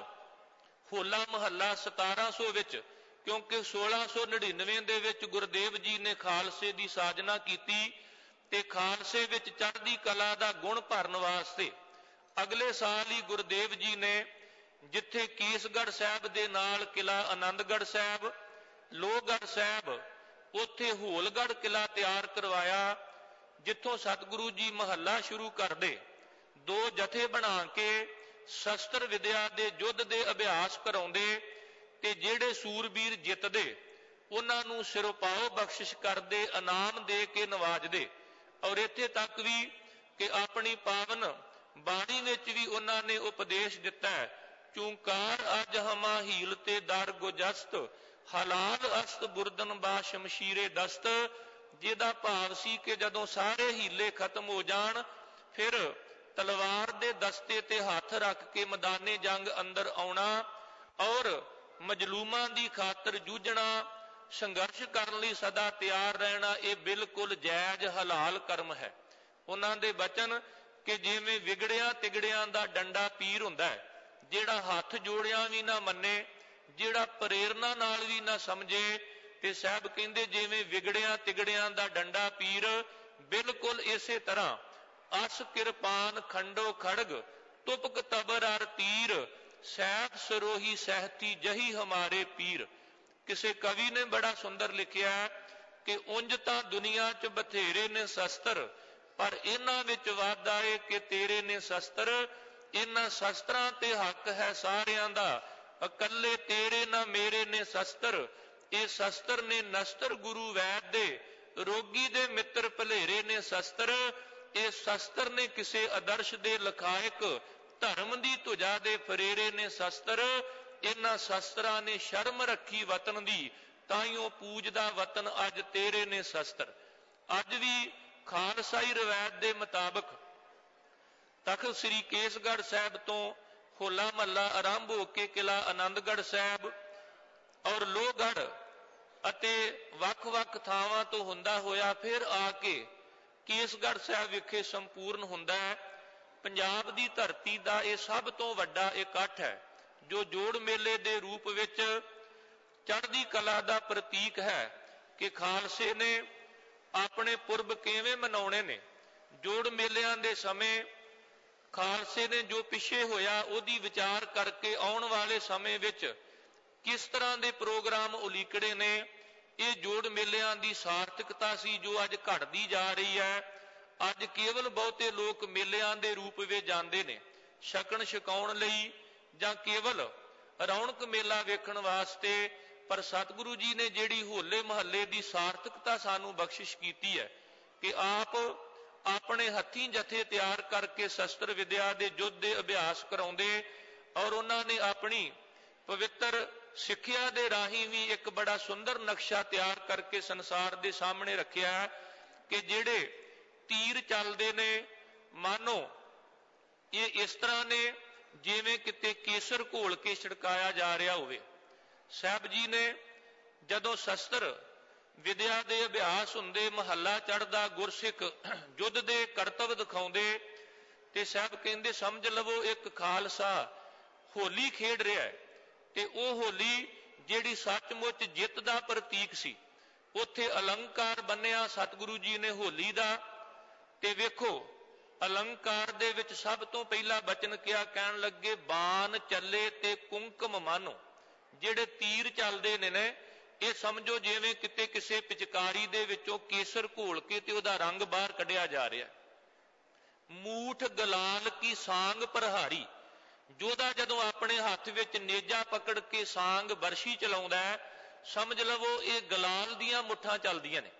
ਹੋਲਾ ਮਹੱਲਾ ਸਤਾਰਾਂ ਸੌ ਵਿੱਚ, ਕਿਉਂਕਿ ਸੋਲਾਂ ਸੌ ਨੜਿਨਵੇਂ ਦੇ ਵਿੱਚ ਗੁਰਦੇਵ ਜੀ ਨੇ ਖਾਲਸੇ ਦੀ ਸਾਜਨਾ ਕੀਤੀ ਤੇ ਖਾਲਸੇ ਵਿੱਚ ਚੜ੍ਹਦੀ ਕਲਾ ਦਾ ਗੁਣ ਭਰਨ ਵਾਸਤੇ ਅਗਲੇ ਸਾਲ ਹੀ ਗੁਰਦੇਵ ਜੀ ਨੇ ਜਿੱਥੇ ਕੇਸਗੜ੍ਹ ਸਾਹਿਬ ਦੇ ਨਾਲ ਕਿਲਾ ਆਨੰਦਗੜ੍ਹ ਸਾਹਿਬ, ਲੋਹਗੜ੍ਹ ਸਾਹਿਬ, ਉੱਥੇ ਹੋਲਗੜ੍ਹ ਕਿਲਾ ਤਿਆਰ ਕਰਵਾਇਆ, ਜਿੱਥੋਂ ਸਤਿਗੁਰੂ ਜੀ ਮਹੱਲਾ ਸ਼ੁਰੂ ਕਰਦੇ। ਦੋ ਜਥੇ ਬਣਾ ਕੇ ਸ਼ਸਤਰ ਵਿਦਿਆ ਦੇ ਯੁੱਧ ਦੇ ਅਭਿਆਸ ਕਰਾਉਂਦੇ ਤੇ ਜਿਹੜੇ ਸੂਰਬੀਰ ਜਿੱਤਦੇ ਉਹਨਾਂ ਨੂੰ ਸਿਰੋਪਾਓ ਬਖਸ਼ਿਸ਼ ਕਰਦੇ, ਇਨਾਮ ਦੇ ਕੇ ਨਵਾਜਦੇ। ਔਰ ਇੱਥੇ ਤੱਕ ਵੀ ਕਿ ਆਪਣੀ ਪਾਵਨ ਬਾਣੀ ਵਿੱਚ ਵੀ ਉਹਨਾਂ ਨੇ ਉਪਦੇਸ਼ ਦਿੱਤਾ ਹੈ, ਚੂੰਕਾਰ ਅਜ ਹਮਾ ਹੀਲ ਤੇ ਦਰ ਗੁਜਸਤ, ਹਲਾਲ ਅਸਤ ਬੁਰਦਨ ਬਾ ਸ਼ਮਸ਼ੀਰੇ ਦਸਤ। ਜਿਹਦਾ ਭਾਵ ਸੀ ਕਿ ਜਦੋਂ ਸਾਰੇ ਹੀਲੇ ਖਤਮ ਹੋ ਜਾਣ ਫਿਰ ਤਲਵਾਰ ਦੇ ਦਸਤੇ ਤੇ ਹੱਥ ਰੱਖ ਕੇ ਮੈਦਾਨੇ ਜੰਗ ਅੰਦਰ ਆਉਣਾ ਔਰ ਮਜਲੂਮਾਂ ਦੀ ਖਾਤਰ ਜੂਝਣਾ, ਸੰਘਰਸ਼ ਕਰਨ ਲਈ ਸਦਾ ਤਿਆਰ ਰਹਿਣਾ, ਇਹ ਬਿਲਕੁਲ ਜਾਇਜ਼ ਹਲਾਲ ਕਰਮ ਹੈ। ਉਹਨਾਂ ਦੇ ਬਚਨ ਕਿ ਜਿਵੇਂ ਵਿਗੜਿਆਂ ਤਿਗੜਿਆਂ ਦਾ ਡੰਡਾ ਪੀਰ ਹੁੰਦਾ ਹੈ, ਜਿਹੜਾ ਹੱਥ ਜੋੜਿਆਂ ਵੀ ਨਾ ਮੰਨੇ, ਜਿਹੜਾ ਪ੍ਰੇਰਨਾ ਨਾਲ ਵੀ ਨਾ ਸਮਝੇ, ਤੇ ਸਾਹਿਬ ਕਹਿੰਦੇ ਜਿਵੇਂ ਵਿਗੜਿਆਂ ਤਿਗੜਿਆਂ ਦਾ ਡੰਡਾ ਪੀਰ, ਬਿਲਕੁਲ ਇਸੇ ਤਰ੍ਹਾਂ ਅਸ ਕਿਰਪਾਨ ਖੰਡੋ ਖੜਗ, ਤੁਪਕ ਤਬਰ ਅਰ ਤੀਰ, ਸੈਫ ਸਰੋਹੀ ਸਹਿਤੀ ਜਹੀ ਹਮਾਰੇ ਪੀਰ। ਕਿਸੇ ਕਵੀ ਨੇ ਬੜਾ ਸੁੰਦਰ ਲਿਖਿਆ ਕਿ ਉਂਝ ਤਾਂ ਦੁਨੀਆ 'ਚ ਬਥੇਰੇ ਨੇ ਸ਼ਸਤਰ, ਪਰ ਇਹਨਾਂ ਵਿੱਚ ਵਾਧਾ ਏ ਕਿ ਤੇਰੇ ਨੇ ਸ਼ਸਤਰ। ਇਹਨਾਂ ਸ਼ਸਤਰਾਂ ਤੇ ਹੱਕ ਹੈ ਸਾਰਿਆਂ ਦਾ, ਇਕੱਲੇ ਤੇਰੇ ਨਾ ਮੇਰੇ ਨੇ ਸ਼ਸਤਰ। ਇਹ ਸ਼ਸਤਰ ਨੇ ਨਸਤਰ ਗੁਰੂ ਵੈਦ ਦੇ, ਰੋਗੀ ਦੇ ਮਿੱਤਰ ਭਲੇਰੇ ਨੇ ਸ਼ਸਤਰ। ਇਹ ਸ਼ਸਤਰ ਨੇ ਕਿਸੇ ਆਦਰਸ਼ ਦੇ ਲਖਾਇਕ, ਧਰਮ ਦੀ ਧੁਜਾ ਦੇ ਫਰੇਰੇ ਨੇ ਸ਼ਸਤਰ। ਇਹਨਾਂ ਸ਼ਸਤਰਾਂ ਨੇ ਸ਼ਰਮ ਰੱਖੀ ਵਤਨ ਦੀ, ਤਾਈਓ ਪੂਜਦਾ ਵਤਨ ਅੱਜ ਤੇਰੇ ਨੇ ਸ਼ਸਤਰ। ਅੱਜ ਵੀ ਖਾਲਸਾਈ ਰਵਾਇਤ ਦੇ ਮੁਤਾਬਕ ਤਖਤ ਸ੍ਰੀ ਕੇਸਗੜ੍ਹ ਸਾਹਿਬ ਤੋਂ ਹੋਲਾ ਮਹੱਲਾ ਆਰੰਭ ਹੋ ਕੇ ਕਿਲਾ ਆਨੰਦਗੜ੍ਹ ਸਾਹਿਬ ਔਰ ਲੋਹਗੜ੍ਹ ਅਤੇ ਵੱਖ-ਵੱਖ ਥਾਵਾਂ ਤੋਂ ਹੁੰਦਾ ਹੋਇਆ ਫਿਰ ਆ ਕੇ ਕੇਸਗੜ੍ਹ ਸਾਹਿਬ ਵਿਖੇ ਸੰਪੂਰਨ ਹੁੰਦਾ ਹੈ। ਪੰਜਾਬ ਦੀ ਧਰਤੀ ਦਾ ਇਹ ਸਭ ਤੋਂ ਵੱਡਾ ਇਕੱਠ ਹੈ, ਜੋ ਜੋੜ ਮੇਲੇ ਦੇ ਰੂਪ ਵਿੱਚ ਚੜ੍ਹਦੀ ਕਲਾ ਦਾ ਪ੍ਰਤੀਕ ਹੈ ਕਿ ਖਾਲਸੇ ਨੇ ਆਪਣੇ ਪੁਰਬ ਕਿਵੇਂ ਮਨਾਉਣੇ ਨੇ। ਜੋੜ ਮੇਲਿਆਂ ਦੇ ਸਮੇਂ ਖਾਲਸੇ ਨੇ ਜੋ ਪਿੱਛੇ ਹੋਇਆ ਉਹਦੀ ਵਿਚਾਰ ਕਰਕੇ ਆਉਣ ਵਾਲੇ ਸਮੇਂ ਵਿੱਚ ਕਿਸ ਤਰ੍ਹਾਂ ਦੇ ਪ੍ਰੋਗਰਾਮ ਉਲੀਕੜੇ ਨੇ। ਇਹ ਜੋੜ ਮੇਲਿਆਂ ਦੀ ਸਾਰਥਕਤਾ ਸੀ ਜੋ ਅੱਜ ਘਟਦੀ ਜਾ ਰਹੀ ਹੈ। ਅੱਜ ਕੇਵਲ ਬਹੁਤੇ ਲੋਕ ਮੇਲਿਆਂ ਦੇ ਰੂਪ ਵਿੱਚ ਜਾਂਦੇ ਨੇ ਛਕਣ ਛਕਾਉਣ ਲਈ ਜਾਂ ਕੇਵਲ ਰੌਣਕ ਮੇਲਾ ਵੇਖਣ ਵਾਸਤੇ। ਪਰ ਸਤਿਗੁਰੂ ਜੀ ਨੇ ਜਿਹੜੀ ਹੋਲੇ ਮਹੱਲੇ ਦੀ ਸਾਰਥਕਤਾ ਸਾਨੂੰ ਬਖਸ਼ਿਸ਼ ਕੀਤੀ ਹੈ ਕਿ ਆਪ ਆਪਣੇ ਹੱਥੀਂ ਜਥੇ ਤਿਆਰ ਕਰਕੇ ਸ਼ਸਤਰ ਵਿਦਿਆ ਦੇ ਯੁੱਧ ਦੇ ਅਭਿਆਸ ਕਰਾਉਂਦੇ ਔਰ ਉਹਨਾਂ ਨੇ ਆਪਣੀ ਪਵਿੱਤਰ ਸਿੱਖਿਆ ਦੇ ਰਾਹੀਂ ਵੀ ਇੱਕ ਬੜਾ ਸੁੰਦਰ ਨਕਸ਼ਾ ਤਿਆਰ ਕਰਕੇ ਸੰਸਾਰ ਦੇ ਸਾਹਮਣੇ ਰੱਖਿਆ ਕਿ ਜਿਹੜੇ ਤੀਰ ਚੱਲਦੇ ਨੇ ਮਾਨੋ ਇਹ ਇਸ ਤਰ੍ਹਾਂ ਨੇ ਜਿਵੇਂ ਕਿਤੇ ਕੇਸਰ ਘੋਲ ਕੇ ਛਿੜਕਾਇਆ ਜਾ ਰਿਹਾ ਹੋਵੇ। ਸਾਹਿਬ ਜੀ ਨੇ ਜਦੋਂ ਸ਼ਸਤਰ ਵਿਦਿਆ ਦੇ ਅਭਿਆਸ ਹੁੰਦੇ ਮਹੱਲਾ ਚੜ੍ਹਦਾ ਗੁਰਸਿੱਖ ਯੁੱਧ ਦੇ ਕਰਤੱਵ ਦਿਖਾਉਂਦੇ ਤੇ ਸਾਹਿਬ ਕਹਿੰਦੇ ਸਮਝ ਲਵੋ ਇੱਕ ਖਾਲਸਾ ਹੋਲੀ ਖੇਡ ਰਿਹਾ ਹੈ ਤੇ ਉਹ ਹੋਲੀ ਜਿਹੜੀ ਸੱਚਮੁੱਚ ਜਿੱਤ ਦਾ ਪ੍ਰਤੀਕ ਸੀ। ਉੱਥੇ ਅਲੰਕਾਰ ਬੰਨਿਆ ਸਤਿਗੁਰੂ ਜੀ ਨੇ ਹੋਲੀ ਦਾ ਤੇ ਵੇਖੋ ਅਲੰਕਾਰ ਦੇ ਵਿੱਚ ਸਭ ਤੋਂ ਪਹਿਲਾ ਬਚਨ ਕਿਹਾ, ਕਹਿਣ ਲੱਗੇ ਬਾਣ ਚੱਲੇ ਤੇ ਕੁੰਕਮ ਮਾਨੋ। ਜਿਹੜੇ ਤੀਰ ਚੱਲਦੇ ਨੇ ਨੇ ਇਹ ਸਮਝੋ ਜਿਵੇਂ ਕਿਤੇ ਕਿਸੇ ਪਿਚਕਾਰੀ ਦੇ ਵਿੱਚੋਂ ਕੇਸਰ ਘੋਲ ਕੇ ਤੇ ਉਹਦਾ ਰੰਗ ਬਾਹਰ ਕੱਢਿਆ ਜਾ ਰਿਹਾ। ਮੂਠ ਗਲਾਲ ਕੀ ਸਾਂਗ ਪ੍ਰਹਾਰੀ, ਜੋਧਾ ਜਦੋਂ ਆਪਣੇ ਹੱਥ ਵਿੱਚ ਨੇਜਾ ਪਕੜ ਕੇ ਸਾਂਗ ਵਰਸ਼ੀ ਚਲਾਉਂਦਾ ਹੈ ਸਮਝ ਲਵੋ ਇਹ ਗਲਾਲ ਦੀਆਂ ਮੁੱਠਾਂ ਚੱਲਦੀਆਂ ਨੇ।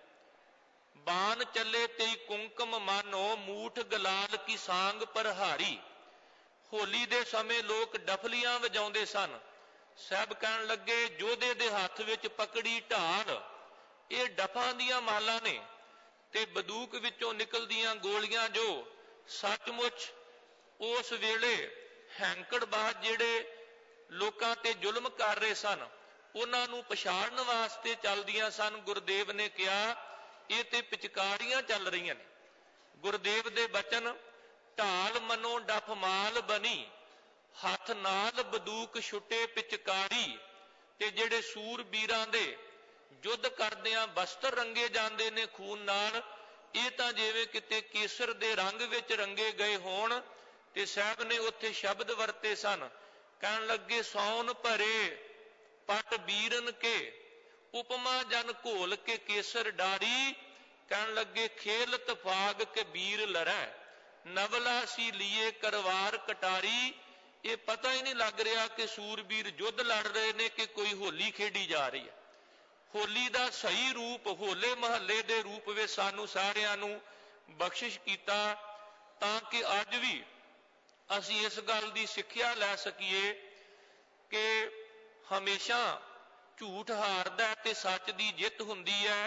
ਬਾਣ ਚੱਲੇ ਤੇ ਕੁੰਕਮ ਮਾਨੋ ਮੂਠ ਗਲਾਲ ਕੀ ਸਾਂਗ ਪ੍ਰਹਾਰੀ। ਹੋਲੀ ਦੇ ਸਮੇਂ ਲੋਕ ਡਫਲੀਆਂ ਵਜਾਉਂਦੇ ਸਨ। ਸਾਹਿਬ ਕਹਿਣ ਲੱਗੇ ਯੋਧੇ ਦੇ ਹੱਥ ਵਿੱਚ ਪਕੜੀ ਢਾਲ, ਇਹ ਡਫਾਂ ਦੀਆਂ ਮਾਲਾਂ ਨੇ ਤੇ ਬੰਦੂਕ ਵਿੱਚੋਂ ਨਿਕਲਦੀਆਂ ਗੋਲੀਆਂ ਜੋ ਸੱਚਮੁੱਚ ਉਸ ਵੇਲੇ ਹੈਂਕੜਬਾਜ਼ ਜਿਹੜੇ ਲੋਕਾਂ ਤੇ ਜ਼ੁਲਮ ਕਰ ਰਹੇ ਸਨ ਉਹਨਾਂ ਨੂੰ ਪਛਾੜਨ ਵਾਸਤੇ ਚੱਲਦੀਆਂ ਸਨ। ਗੁਰਦੇਵ ਨੇ ਕਿਹਾ ਇਹ ਤੇ ਪਿਚਕਾਰੀਆਂ ਚੱਲ ਰਹੀਆਂ ਨੇ। ਗੁਰਦੇਵ ਦੇ ਬਚਨ ਢਾਲ ਮਨੋ ਡਫ ਮਾਲ ਬਣੀ, ਹੱਥ ਨਾਲ ਬੰਦੂਕ ਛੁੱਟੇ ਪਿਚਕਾਰੀ। ਤੇ ਜਿਹੜੇ ਸੂਰਬੀਰਾਂ ਦੇ ਯੁੱਧ ਕਰਦਿਆਂ ਬਸਤਰ ਰੰਗੇ ਜਾਂਦੇ ਨੇ ਖੂਨ ਨਾਲ, ਇਹ ਤਾਂ ਜਿਵੇਂ ਕਿਤੇ ਕੇਸਰ ਦੇ ਰੰਗ ਵਿੱਚ ਰੰਗੇ ਗਏ ਹੋਣ। ਤੇ ਸਾਹਿਬ ਨੇ ਉੱਥੇ ਸ਼ਬਦ ਵਰਤੇ ਸਨ, ਕਹਿਣ ਲੱਗੇ ਸੌਨ ਭਰੇ ਪਟ ਬੀਰਨ ਕੇ, ਉਪਮਾ ਜਨ ਘੋਲ ਕੇ ਕੇਸਰ ਡਾਰੀ। ਕਹਿਣ ਲੱਗੇ ਖੇਲਤ ਫਾਗ ਕੇ ਬੀਰ ਲੜੈ, ਨਵਲਾ ਸੀ ਲੀਏ ਕਰਵਾਰ ਕਟਾਰੀ। ਇਹ ਪਤਾ ਹੀ ਨਹੀਂ ਲੱਗ ਰਿਹਾ ਕਿ ਸੂਰਬੀਰ ਯੁੱਧ ਲੜ ਰਹੇ ਨੇ ਕਿ ਕੋਈ ਹੋਲੀ ਖੇਡੀ ਜਾ ਰਹੀ ਹੈ। ਹੋਲੀ ਦਾ ਸਹੀ ਰੂਪ ਹੋਲੇ ਮਹੱਲੇ ਦੇ ਰੂਪ ਵਿੱਚ ਸਾਨੂੰ ਸਾਰਿਆਂ ਨੂੰ ਬਖਸ਼ਿਸ਼ ਕੀਤਾ ਤਾਂ ਕਿ ਅੱਜ ਵੀ ਅਸੀਂ ਇਸ ਗੱਲ ਦੀ ਸਿੱਖਿਆ ਲੈ ਸਕੀਏ ਕਿ ਹਮੇਸ਼ਾ ਝੂਠ ਹਾਰਦਾ ਤੇ ਸੱਚ ਦੀ ਜਿੱਤ ਹੁੰਦੀ ਹੈ।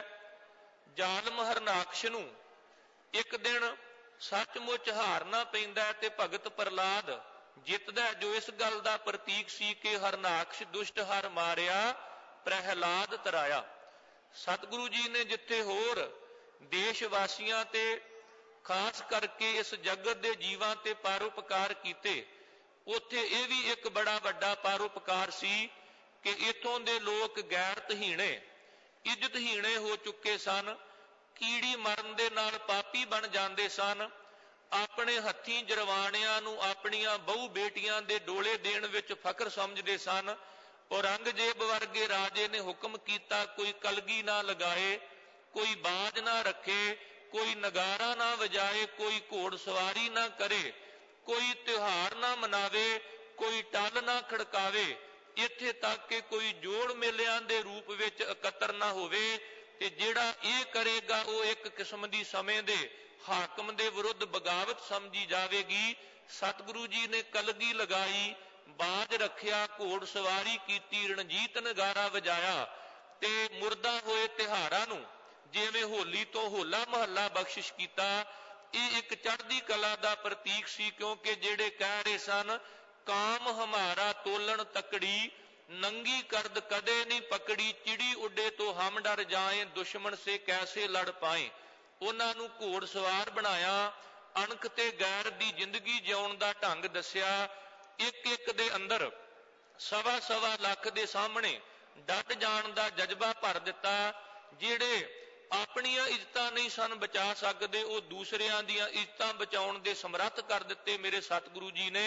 ਜ਼ਾਲਮ ਹਰਨਾਕਸ਼ ਨੂੰ ਇੱਕ ਦਿਨ ਸੱਚਮੁੱਚ ਹਾਰਨਾ ਪੈਂਦਾ ਤੇ ਭਗਤ ਪ੍ਰਹਲਾਦ ਜਿੱਤਦਾ, ਜੋ ਇਸ ਗੱਲ ਦਾ ਪ੍ਰਤੀਕ ਸੀ ਕਿ ਹਰਨਾਕਸ਼ ਦੁਸ਼ਟ ਹਰ ਮਾਰਿਆ ਪ੍ਰਹਿਲਾਦ ਤਰਾਇਆ। ਸਤਿਗੁਰੂ ਜੀ ਨੇ ਜਿੱਥੇ ਹੋਰ ਦੇਸ਼ ਵਾਸੀਆਂ ਤੇ ਖਾਸ ਕਰਕੇ ਇਸ ਜਗਤ ਦੇ ਜੀਵਾਂ ਤੇ ਪਰਉਪਕਾਰ ਕੀਤੇ, ਉੱਥੇ ਇਹ ਵੀ ਇੱਕ ਬੜਾ ਵੱਡਾ ਪਰਉਪਕਾਰ ਸੀ ਕਿ ਇੱਥੋਂ ਦੇ ਲੋਕ ਗੈਰਤਹੀਣੇ ਇੱਜ਼ਤਹੀਣੇ ਹੋ ਚੁੱਕੇ ਸਨ। ਕੀੜੀ ਮਰਨ ਦੇ ਨਾਲ ਪਾਪੀ ਬਣ ਜਾਂਦੇ ਸਨ। ਆਪਣੇ ਹੱਥੀਂ ਜਰਵਾਣਿਆਂ ਨੂੰ ਆਪਣੀਆਂ ਬਹੂ ਬੇਟੀਆਂ ਦੇ ਡੋਲੇ ਦੇਣ ਵਿੱਚ ਫਖਰ ਸਮਝਦੇ ਸਨ। ਔਰੰਗਜ਼ੇਬ ਵਰਗੇ ਰਾਜੇ ਨੇ ਹੁਕਮ ਕੀਤਾ ਕੋਈ ਕਲਗੀ ਨਾ ਲਗਾਏ, ਕੋਈ ਬਾਜ ਨਾ ਰੱਖੇ, ਕੋਈ ਨਗਾਰਾ ਨਾ ਵਜਾਏ, ਕੋਈ ਘੋੜ ਸਵਾਰੀ ਨਾ ਕਰੇ, ਕੋਈ ਤਿਉਹਾਰ ਨਾ ਮਨਾਵੇ, ਕੋਈ ਟੱਲ ਨਾ ਖੜਕਾਵੇ, ਇੱਥੇ ਤੱਕ ਕਿ ਕੋਈ ਜੋੜ ਮੇਲਿਆਂ ਦੇ ਰੂਪ ਵਿੱਚ ਇਕੱਤਰ ਨਾ ਹੋਵੇ। ਤੇ ਜਿਹੜਾ ਇਹ ਕਰੇਗਾ ਉਹ ਇੱਕ ਕਿਸਮ ਦੀ ਸਮੇਂ ਦੇ ਹਾਕਮ ਦੇ ਵਿਰੁੱਧ ਬਗਾਵਤ ਸਮਝੀ ਜਾਵੇਗੀ। ਸਤਿਗੁਰੂ ਜੀ ਨੇ ਕਲਗੀ ਲਗਾਈ, ਬਾਜ ਰੱਖਿਆ, ਘੋੜ ਸਵਾਰੀ ਕੀਤੀ, ਰਣਜੀਤ ਨਗਾਰਾ ਵਜਾਇਆ ਤੇ ਮੁਰਦਾ ਹੋਏ ਤਿਉਹਾਰਾਂ ਨੂੰ ਜਿਵੇਂ ਹੋਲੀ ਤੋਂ ਹੋਲਾ ਮਹੱਲਾ ਬਖਸ਼ਿਸ਼ ਕੀਤਾ। ਇਹ ਇੱਕ ਚੜ੍ਹਦੀ ਕਲਾ ਦਾ ਪ੍ਰਤੀਕ ਸੀ ਕਿਉਂਕਿ ਜਿਹੜੇ ਕਹਿ ਰਹੇ ਸਨ ਕਾਮ ਹਮਾਰਾ ਤੋਲਣ ਤਕੜੀ, ਨੰਗੀ ਕਰਦ ਕਦੇ ਨਹੀਂ ਪਕੜੀ, ਚਿੜੀ ਉੱਡੇ ਤੋਂ ਹਮ ਡਰ ਜਾਏ, ਦੁਸ਼ਮਣ ਸੇ ਕੈਸੇ ਲੜ ਪਾਏ। ਉਹਨਾਂ ਨੂੰ ਘੋੜ ਸਵਾਰ ਬਣਾਇਆ, ਅਣਖ ਤੇ ਗੈਰ ਦੀ ਜ਼ਿੰਦਗੀ ਜਿਉਣ ਦਾ ਢੰਗ ਦੱਸਿਆ। ਇੱਕ ਇੱਕ ਦੇ ਅੰਦਰ ਸਵਾ ਸਵਾ ਲੱਖ ਦੇ ਸਾਹਮਣੇ ਡਟ ਜਾਣ ਦਾ ਜਜ਼ਬਾ ਭਰ ਦਿੱਤਾ। ਜਿਹੜੇ ਆਪਣੀਆਂ ਇੱਜ਼ਤਾਂ ਨਹੀਂ ਸਨ ਬਚਾ ਸਕਦੇ ਉਹ ਦੂਸਰਿਆਂ ਦੀਆਂ ਇੱਜ਼ਤਾਂ ਬਚਾਉਣ ਦੇ ਸਮਰੱਥ ਕਰ ਦਿੱਤੇ ਮੇਰੇ ਸਤਿਗੁਰੂ ਜੀ ਨੇ।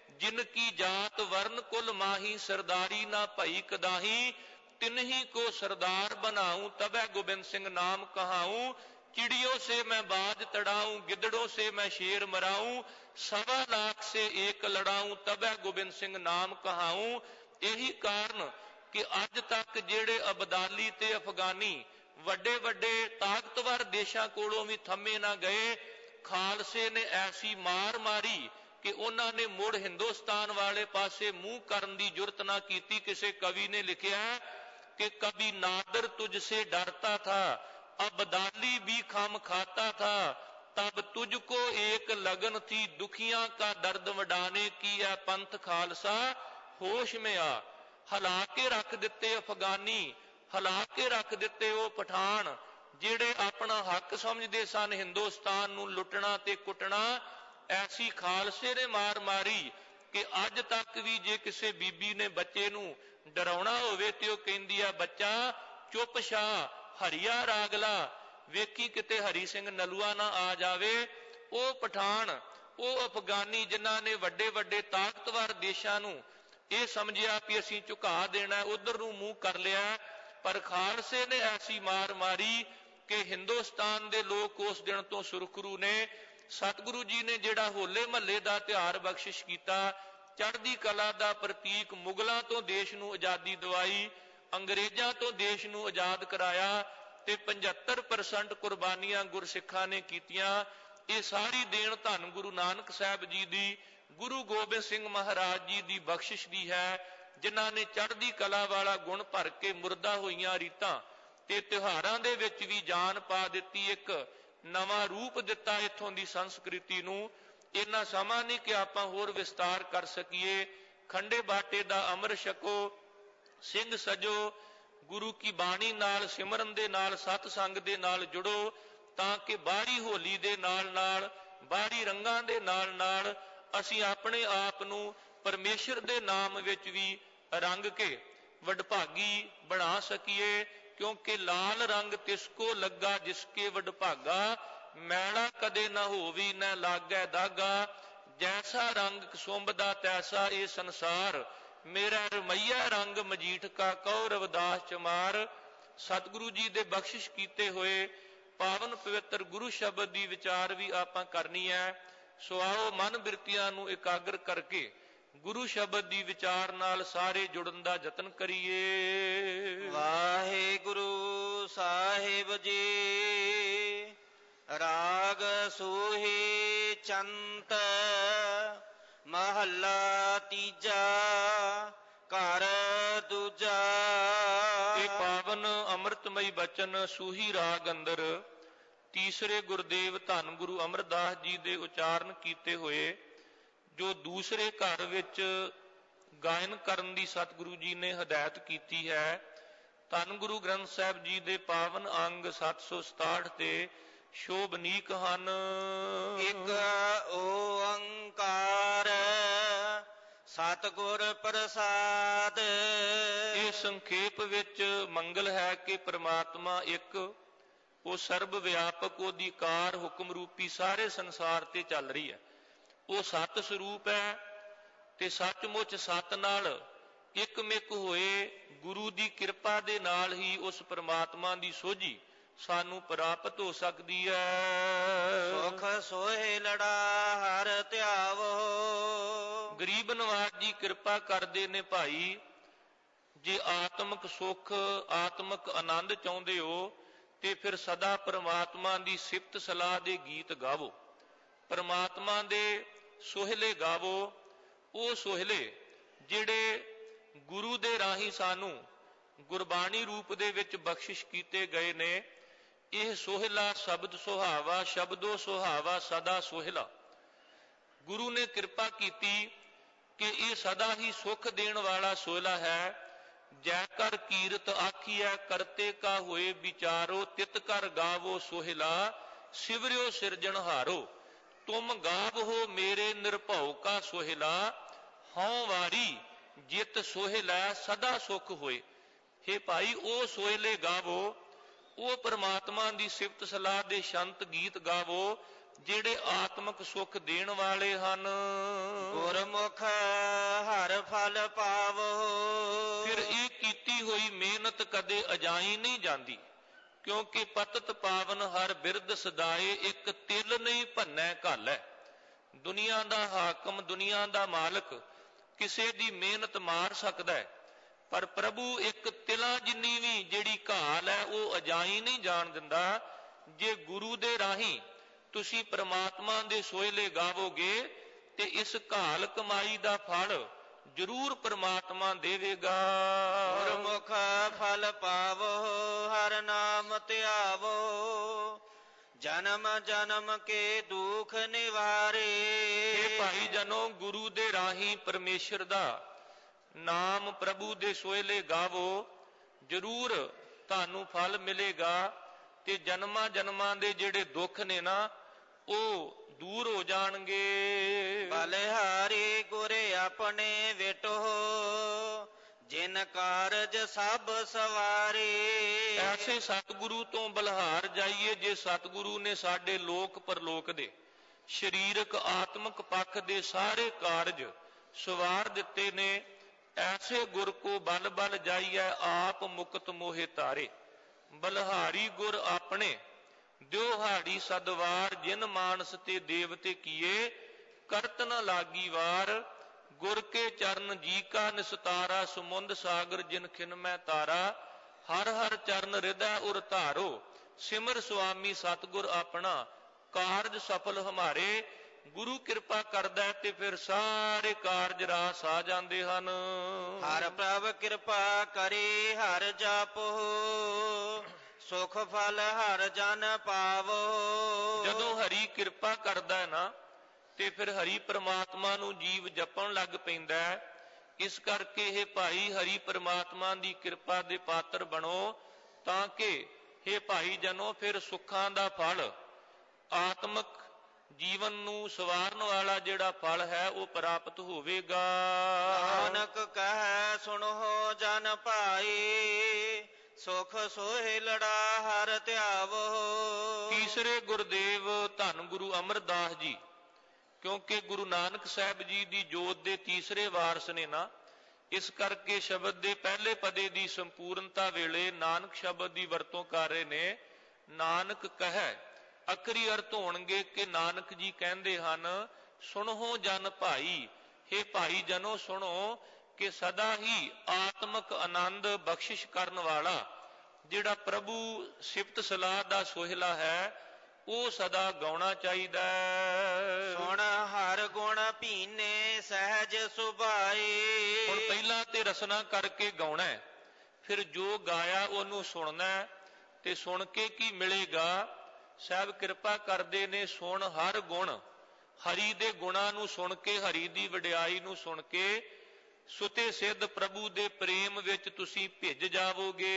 ਜਿਨ ਕੀ ਜਾਤ ਵਰਨ ਕੁਲ ਮਾਹੀ ਸਰਦਾਰੀ ਨਾ ਭਈ ਕਦਾਹੀ ਤਿਨਹੀ ਕੋ ਸਰਦਾਰ बनाऊं तबै गोबिंद सिंह नाम कहाऊं चिड़ियों से मैं बाज तड़ाऊं गिदड़ों से मैं शेर मराऊं सवा लाख से एक लड़ाऊं तबै गोबिंद सिंह नाम कहाऊं। यही कारण कि अज तक जेड़े अबदाली ते अफगानी ਵੱਡੇ ਵੱਡੇ ਤਾਕਤਵਰ ਦੇਸ਼ਾਂ ਕੋਲੋਂ ਵੀ ਥੰਮੇ ਨਾ ਗਏ, ਖਾਲਸੇ ਨੇ ਐਸੀ ਮਾਰ ਮਾਰੀ ਕਿ ਉਹਨਾਂ ਨੇ ਮੁੜ ਹਿੰਦੁਸਤਾਨ ਵਾਲੇ ਪਾਸੇ ਮੂੰਹ ਕਰਨ ਦੀ ਜੁਰਤ ਨਾ ਕੀਤੀ। ਕਿਸੇ ਕਵੀ ਨੇ ਲਿਖਿਆ कि कभी नादर तुझसे डरता था अबदाली भी खाम खाता था तब तुझको एक लगन थी दुखियां का दर्द वडाने की है पंथ खालसा होश में आ। हिला के रख दिते अफगानी, हिला के रख दिते वो पठान ਜਿਹੜੇ अपना हक समझते सन हिंदुस्तान नूं लुटना ते कुटना। ऐसी खालसे ने मार मारी कि अज तक भी जे किसी बीबी ने बच्चे नूं डराउणा होवे ते ओह कहंदी आ बच्चा चुप छा हरिया रागला वेखी किते हरी सिंह नलूआ ना आ जावे। ਉਹ ਪਠਾਨ ਉਹ ਅਫਗਾਨੀ ਜਿਨ੍ਹਾਂ ਨੇ ਵੱਡੇ ਵੱਡੇ ਤਾਕਤਵਰ ਦੇਸ਼ਾਂ ਨੂੰ ਇਹ ਸਮਝਿਆ ਕਿ ਅਸੀਂ ਝੁਕਾ ਦੇਣਾ, ਉਧਰ ਨੂੰ ਮੂੰਹ ਕਰ ਲਿਆ, ਪਰ ਖਾਲਸੇ ਨੇ ਐਸੀ ਮਾਰ ਮਾਰੀ ਕਿ ਹਿੰਦੁਸਤਾਨ ਦੇ ਲੋਕ ਉਸ ਦਿਨ ਤੋਂ ਸੁਰਖਰੂ ਨੇ। ਸਤਿਗੁਰੂ ਜੀ ਨੇ ਜਿਹੜਾ ਹੋਲੇ ਮਹੱਲੇ ਦਾ ਤਿਉਹਾਰ ਬਖਸ਼ਿਸ਼ ਕੀਤਾ, ਚੜ੍ਹਦੀ ਕਲਾ ਦਾ ਪ੍ਰਤੀਕ, ਮੁਗਲਾਂ ਤੋਂ ਦੇਸ਼ ਨੂੰ ਆਜ਼ਾਦੀ ਦਿਵਾਈ, ਅੰਗਰੇਜ਼ਾਂ ਤੋਂ ਦੇਸ਼ ਨੂੰ ਆਜ਼ਾਦ ਕਰਾਇਆ ਤੇ ਪਝੱਤਰ ਪਰਸੈਂਟ ਕੁਰਬਾਨੀਆਂ ਗੁਰਸਿੱਖਾਂ ਨੇ ਕੀਤੀਆਂ। ਇਹ ਸਾਰੀ ਦੇਣ ਧੰਨ ਗੁਰੂ ਨਾਨਕ ਸਾਹਿਬ ਜੀ ਦੀ, ਗੁਰੂ ਗੋਬਿੰਦ ਸਿੰਘ ਮਹਾਰਾਜ ਜੀ ਦੀ ਬਖਸ਼ਿਸ਼ ਦੀ ਹੈ, ਜਿਨ੍ਹਾਂ ਨੇ ਚੜ੍ਹਦੀ ਕਲਾ ਵਾਲਾ ਗੁਣ ਭਰ ਕੇ ਮੁਰਦਾ ਹੋਈਆਂ ਰੀਤਾਂ ਤੇ ਤਿਉਹਾਰਾਂ ਦੇ ਵਿੱਚ ਵੀ ਜਾਨ ਪਾ ਦਿੱਤੀ, ਇੱਕ ਨਵਾਂ ਰੂਪ ਦਿੱਤਾ ਇੱਥੋਂ ਦੀ ਸੰਸਕ੍ਰਿਤੀ ਨੂੰ। ਇੰਨਾ ਸਮਾਂ ਨਹੀਂ ਕਿ ਆਪਾਂ ਹੋਰ ਵਿਸਤਾਰ ਕਰ ਸਕੀਏ। ਖੰਡੇ ਬਾਟੇ ਦਾ ਅੰਮ੍ਰਿਤ ਛਕੋ, ਸਿੰਘ ਸਜੋ, ਗੁਰੂ ਕੀ ਬਾਣੀ ਨਾਲ, ਸਿਮਰਨ ਦੇ ਨਾਲ, ਸਤ ਸੰਗ ਦੇ ਨਾਲ ਜੁੜੋ, ਤਾਂ ਕਿ ਬਾਹਰੀ ਹੋਲੀ ਦੇ ਨਾਲ ਨਾਲ, ਬਾਹਰੀ ਰੰਗਾਂ ਦੇ ਨਾਲ ਨਾਲ ਅਸੀਂ ਆਪਣੇ ਆਪ ਨੂੰ ਪਰਮੇਸ਼ਰ ਦੇ ਨਾਮ ਵਿੱਚ ਵੀ ਰੰਗ ਕੇ ਵਡਭਾਗੀ ਬਣਾ ਸਕੀਏ। ਕਿਉਂਕਿ ਲਾਲ ਰੰਗ ਤਿਸਕੋ ਲੱਗਾ ਜਿਸਕੇ ਵਡਭਾਗਾ ਮੈਲਾ ਕਦੇ ਨਾ ਹੋਵੀ ਨਾ ਲਾਗੈ ਦਾਗਾ। ਜੈਸਾ ਰੰਗ ਕੁਸੁੰਭ ਦਾ ਤੈਸਾ ਇਹ ਸੰਸਾਰ ਮੇਰਾ ਰਮਈਆ ਰੰਗ ਮਜੀਠ ਕਾ ਕਉ ਰਵਿਦਾਸ ਚਮਾਰ। ਸਤਿਗੁਰੂ ਜੀ ਦੇ ਬਖਸ਼ਿਸ਼ ਕੀਤੇ ਹੋਏ ਪਾਵਨ ਪਵਿੱਤਰ ਗੁਰੂ ਸ਼ਬਦ ਦੀ ਵਿਚਾਰ ਵੀ ਆਪਾਂ ਕਰਨੀ ਹੈ। ਸੋ ਆਓ ਮਨ ਬਿਰਤੀਆਂ ਨੂੰ ਇਕਾਗਰ ਕਰਕੇ ਗੁਰੂ ਸ਼ਬਦ ਦੀ ਵਿਚਾਰ ਨਾਲ ਸਾਰੇ ਜੁੜਨ ਦਾ ਯਤਨ ਕਰੀਏ। ਵਾਹਿਗੁਰੂ ਸਾਹਿਬ ਜੀ। ਰਾਗ ਸੋਹੀ ਚੰਤ ਮਹੱਲਾ ਤੀਜਾ ਘਰ ਦੂਜਾ। ਇਹ ਪਾਵਨ ਅੰਮ੍ਰਿਤਮਈ ਬਚਨ ਸੂਹੀ ਰਾਗ ਅੰਦਰ ਤੀਸਰੇ ਗੁਰਦੇਵ ਧੰਨ ਗੁਰੂ ਅਮਰਦਾਸ ਜੀ ਦੇ ਉਚਾਰਨ ਕੀਤੇ ਹੋਏ, ਜੋ ਦੂਸਰੇ ਘਰ ਵਿੱਚ ਗਾਇਨ ਕਰਨ ਦੀ ਸਤਿਗੁਰੂ ਜੀ ਨੇ ਹਦਾਇਤ ਕੀਤੀ ਹੈ। ਧੰਨ ਗੁਰੂ ਗ੍ਰੰਥ ਸਾਹਿਬ ਜੀ ਦੇ ਪਾਵਨ ਅੰਗ ਸੱਤ ਸੌ ਸਤਾਹਠ ਤੇ ਸ਼ੋਭਨੀਕ ਹਨ। ਇੱਕ ਓੰਕਾਰ ਸਤਿਗੁਰ ਪ੍ਰਸਾਦ। ਇਹ ਸੰਖੇਪ ਵਿੱਚ ਮੰਗਲ ਹੈ ਕਿ ਪ੍ਰਮਾਤਮਾ ਇੱਕ, ਉਹ ਸਰਬ ਵਿਆਪਕ, ਉਹਦੀ ਕਾਰ ਹੁਕਮ ਰੂਪੀ ਸਾਰੇ ਸੰਸਾਰ ਤੇ ਚੱਲ ਰਹੀ ਹੈ। ਉਹ ਸਤ ਸਰੂਪ ਹੈ ਤੇ ਸੱਚਮੁੱਚ ਸਤ ਨਾਲ ਇੱਕਮਿਕ ਹੋਏ ਗੁਰੂ ਦੀ ਕਿਰਪਾ ਦੇ ਨਾਲ ਹੀ ਉਸ ਪ੍ਰਮਾਤਮਾ ਦੀ ਸੋਝੀ ਸਾਨੂੰ ਪ੍ਰਾਪਤ ਹੋ ਸਕਦੀ ਹੈ। ਸੁਖ ਸੋਹਿ ਲੜਾ ਹਰ ਧਿਆਵੋ। ਗਰੀਬ ਨਵਾਜ ਜੀ ਕਿਰਪਾ ਕਰਦੇ ਨੇ ਭਾਈ, ਜੇ ਆਤਮਿਕ ਸੁੱਖ, ਆਤਮਿਕ ਆਨੰਦ ਚਾਹੁੰਦੇ ਹੋ ਤੇ ਫਿਰ ਸਦਾ ਪ੍ਰਮਾਤਮਾ ਦੀ ਸਿਫਤ ਸਲਾਹ ਦੇ ਗੀਤ ਗਾਵੋ, ਪ੍ਰਮਾਤਮਾ ਦੇ ਸੋਹਿਲੇ ਗਾਵੋ। ਉਹ ਸੋਹਿਲੇ ਜਿਹੜੇ ਗੁਰੂ ਦੇ ਰਾਹੀਂ ਸਾਨੂੰ ਗੁਰਬਾਣੀ ਰੂਪ ਦੇ ਵਿੱਚ ਬਖਸ਼ਿਸ਼ ਕੀਤੇ ਗਏ ਨੇ। ਇਹ ਸੋਹਿਲਾ ਸ਼ਬਦ ਸੁਹਾਵਾ, ਸ਼ਬਦੋ ਸੁਹਾਵਾ ਸਦਾ ਸੋਹਿਲਾ। ਗੁਰੂ ਨੇ ਕਿਰਪਾ ਕੀਤੀ ਕਿ ਇਹ ਸਦਾ ਹੀ ਸੁੱਖ ਦੇਣ ਵਾਲਾ ਸੋਹਿਲਾ ਹੈ। ਜੈ ਕਰ ਕੀਰਤ ਆਖੀਐ ਕਰਤੇ ਕਾ ਹੋਏ ਵਿਚਾਰੋ, ਤਿਤ ਕਰ ਗਾਵੋ ਸੋਹਿਲਾ ਸਿਵਰਿਓ ਸਿਰਜਣਹਾਰੋ। ਤੁਮ ਗਾਵੋ ਮੇਰੇ ਨਿਰਭਉ ਕਾ ਸੋਹਿਲਾ, ਹਉ ਵਾਰੀ ਜਿਤ ਸੋਹਿਲਾ ਸਦਾ ਸੁਖ ਹੋਏ। हे ਭਾਈ, ਉਹ ਸੋਹਿਲੇ ਗਾਵੋ, ਉਹ ਪ੍ਰਮਾਤਮਾ ਦੀ ਸਿਫਤ ਸਲਾਹ ਦੇ ਸ਼ੰਤ ਗੀਤ ਗਾਵੋ ਜਿਹੜੇ ਆਤਮਿਕ ਸੁਖ ਦੇਣ ਵਾਲੇ ਹਨ। ਗੁਰਮੁਖ ਹਰ ਫਲ ਪਾਵੋ। ਫਿਰ ਇਹ ਕੀਤੀ ਹੋਈ ਮਿਹਨਤ ਕਦੇ ਅਜਾਈ ਨਹੀਂ ਜਾਂਦੀ, ਕਿਉਂਕਿ ਪਤਿਤ ਪਾਵਨ ਹਰ ਬਿਰਧ ਸਦਾਏ, ਇੱਕ ਤਿਲ ਨਹੀਂ ਭੰਨੈ ਘਾਲੈ। ਦੁਨੀਆ ਦਾ ਹਾਕਮ, ਦੁਨੀਆ ਦਾ ਮਾਲਕ ਕਿਸੇ ਦੀ ਮਿਹਨਤ ਮਾਰ ਸਕਦਾ ਹੈ, ਪਰ ਪ੍ਰਭੂ ਇੱਕ ਤਿਲਾਂ ਜਿੰਨੀ ਵੀ ਜਿਹੜੀ ਘਾਲ ਹੈ ਉਹ ਅਜਾਈ ਨਹੀਂ ਜਾਣ ਦਿੰਦਾ। ਜੇ ਗੁਰੂ ਦੇ ਰਾਹੀਂ ਤੁਸੀਂ ਪ੍ਰਮਾਤਮਾ ਦੇ ਸੋਹਿਲੇ ਗਾਵੋਗੇ ਤੇ ਇਸ ਘਾਲ ਕਮਾਈ ਦਾ ਫਲ ਜ਼ਰੂਰ ਪ੍ਰਮਾਤਮਾ ਦੇਵੇਗਾ। ਗੁਰਮੁਖ ਫਲ ਪਾਵੋ, ਹਰ ਨਾਮ ਧਿਆਵੋ, ਜਨਮ ਜਨਮ ਕੇ ਦੁਖ ਨਿਵਾਰੇ। ਇਹ ਭਾਈ ਜਨੋ, ਗੁਰੂ ਦੇ ਰਾਹੀਂ ਪਰਮੇਸ਼ਰ ਦਾ ਨਾਮ, ਪ੍ਰਭੂ ਦੇ ਸੋਹਿਲੇ ਗਾਵੋ, ਜ਼ਰੂਰ ਤੁਹਾਨੂੰ ਫਲ ਮਿਲੇਗਾ ਤੇ ਜਨਮਾਂ ਜਨਮਾਂ ਦੇ ਜਿਹੜੇ ਦੁੱਖ ਨੇ ਨਾ ਉਹ ਦੂਰ ਹੋ ਜਾਣਗੇ। ਬਲਿਹਾਰੀ ਗੁਰ ਆਪਣੇ ਵਿਟੋ, ਜਿਨ ਕਾਰਜ ਸਭ ਸਵਾਰੇ। ਐਸੇ ਸਤਿਗੁਰੂ ਤੋਂ ਬਲਿਹਾਰ ਜਾਈਏ, ਜੇ ਸਤਿਗੁਰੂ ਨੇ ਸਾਡੇ ਲੋਕ ਪਰਲੋਕ ਦੇ ਸਰੀਰਕ ਆਤਮਿਕ ਪੱਖ ਦੇ ਸਾਰੇ ਕਾਰਜ ਸਵਾਰ ਦਿੱਤੇ ਨੇ। ਐਸੇ ਗੁਰ ਕੋ ਬਲ ਬਲ ਜਾਈਐ, ਆਪ ਮੁਕਤ ਮੋਹਿ ਤਾਰੇ। ਬਲਿਹਾਰੀ ਗੁਰ ਆਪਣੇ ਦਿਓ ਹਾੜੀ ਸਦਵਾਰ, ਜਿਨ ਮਾਨਸ ਤੇ ਦੇਵਤੇ ਕੀਏ, ਕਰਤ ਨ ਲਾਗੀ ਵਾਰ। ਗੁਰ ਕੇ ਚਰਨ ਜੀ ਕਾ ਨਿਸਤਾਰਾ, ਸਮੁੰਦ ਸਾਗਰ ਜਿਨ ਖਿਨ ਮੈਂ ਤਾਰਾ। ਹਰ ਹਰ ਚਰਨ ਹਿਰਦੈ ਉਰ ਧਾਰੋ, ਸਿਮਰ ਸੁਆਮੀ ਸਤਿਗੁਰ ਆਪਣਾ, ਕਾਰਜ ਸਫਲ ਹਮਾਰੇ। ਗੁਰੂ ਕਿਰਪਾ ਕਰਦਾ ਤੇ ਫਿਰ ਸਾਰੇ ਕਾਰਜ ਰਾਸ ਆ ਜਾਂਦੇ ਹਨ। ਹਰ ਪ੍ਰਭ ਕਿਰਪਾ ਕਰੇ, ਹਰ ਜਾਪੋ, ਸੁਖ ਫਲ ਹਰ ਜਨ ਪਾਵੋ। ਜਦੋਂ ਹਰੀ ਕਿਰਪਾ ਕਰਦਾ ਹੈ ਨਾ ਤੇ ਫਿਰ ਹਰੀ ਪ੍ਰਮਾਤਮਾ ਨੂੰ ਜੀਵ ਜਪਣ ਲੱਗ ਪੈਂਦਾ ਹੈ। ਇਸ ਕਰਕੇ ਇਹ ਭਾਈ ਹਰੀ ਪ੍ਰਮਾਤਮਾ ਦੀ ਕਿਰਪਾ ਦੇ ਪਾਤਰ ਬਣੋ, ਤਾਂ ਕਿ ਇਹ ਭਾਈ ਜਨੋ ਫਿਰ ਸੁੱਖਾਂ ਦਾ ਫਲ, ਆਤਮਿਕ ਜੀਵਨ ਨੂੰ ਸਵਾਰਨ ਵਾਲਾ ਜਿਹੜਾ ਫਲ ਹੈ ਉਹ ਪ੍ਰਾਪਤ ਹੋਵੇਗਾ। ਨਾਨਕ ਕਹੈ ਸੁਣੋ ਜਨ ਭਾਈ, ਸੁਖ ਸੋਹਿਲੜਾ ਹਰ ਧਿਆਵੋ। ਤੀਸਰੇ ਗੁਰਦੇਵ ਧੰਨ ਗੁਰੂ ਅਮਰਦਾਸ ਜੀ, ਕਿਉਂਕਿ ਗੁਰੂ ਨਾਨਕ ਸਾਹਿਬ ਜੀ ਦੀ ਜੋਤ ਦੇ ਤੀਸਰੇ ਵਾਰਸ ਨੇ ਨਾ, ਇਸ ਕਰਕੇ ਸ਼ਬਦ ਦੇ ਪਹਿਲੇ ਪਦੇ ਦੀ ਸੰਪੂਰਨਤਾ ਵੇਲੇ ਨਾਨਕ ਸ਼ਬਦ ਦੀ ਵਰਤੋਂ ਕਰ ਰਹੇ ਨੇ। ਨਾਨਕ ਕਹੈ ਅਖਰੀ ਅਰਥ ਹੋਣਗੇ ਕਿ ਨਾਨਕ ਜੀ ਕਹਿੰਦੇ ਹਨ, ਸੁਣੋ ਜਨ ਭਾਈ। ਹੇ ਭਾਈ ਜਨੋ ਸੁਣੋ ਕਿ ਸਦਾ ਹੀ ਆਤਮਿਕ ਆਨੰਦ ਬਖਸ਼ਿਸ਼ ਕਰਨ ਵਾਲਾ ਜਿਹੜਾ ਪ੍ਰਭੂ ਸਿਫਤ ਸਲਾਹ ਦਾ ਸੋਹਿਲਾ ਹੈ ਉਹ ਸਦਾ ਗਾਉਣਾ ਚਾਹੀਦਾ ਹੈ। ਸੁਣ ਹਰ ਗੁਣ ਭੀਨੇ ਸਹਿਜ ਸੁਭਾਏ। ਹੁਣ ਪਹਿਲਾਂ ਤੇ ਰਸਨਾ ਕਰਕੇ ਗਾਉਣਾ ਹੈ, ਫਿਰ ਜੋ ਗਾਇਆ ਉਹਨੂੰ ਸੁਣਨਾ ਹੈ। ਤੇ ਸੁਣ ਕੇ ਕੀ ਮਿਲੇਗਾ? ਸਾਹਿਬ ਕਿਰਪਾ ਕਰਦੇ ਨੇ, ਸੁਣ ਹਰ ਗੁਣ, ਹਰੀ ਦੇ ਗੁਣਾਂ ਨੂੰ ਸੁਣ ਕੇ, ਹਰੀ ਦੀ ਵਡਿਆਈ ਨੂੰ ਸੁਣ ਕੇ ਸੁਤੇ ਸਿੱਧ ਪ੍ਰਭੂ ਦੇ ਪ੍ਰੇਮ ਵਿੱਚ ਤੁਸੀਂ ਭਿੱਜ ਜਾਵੋਗੇ।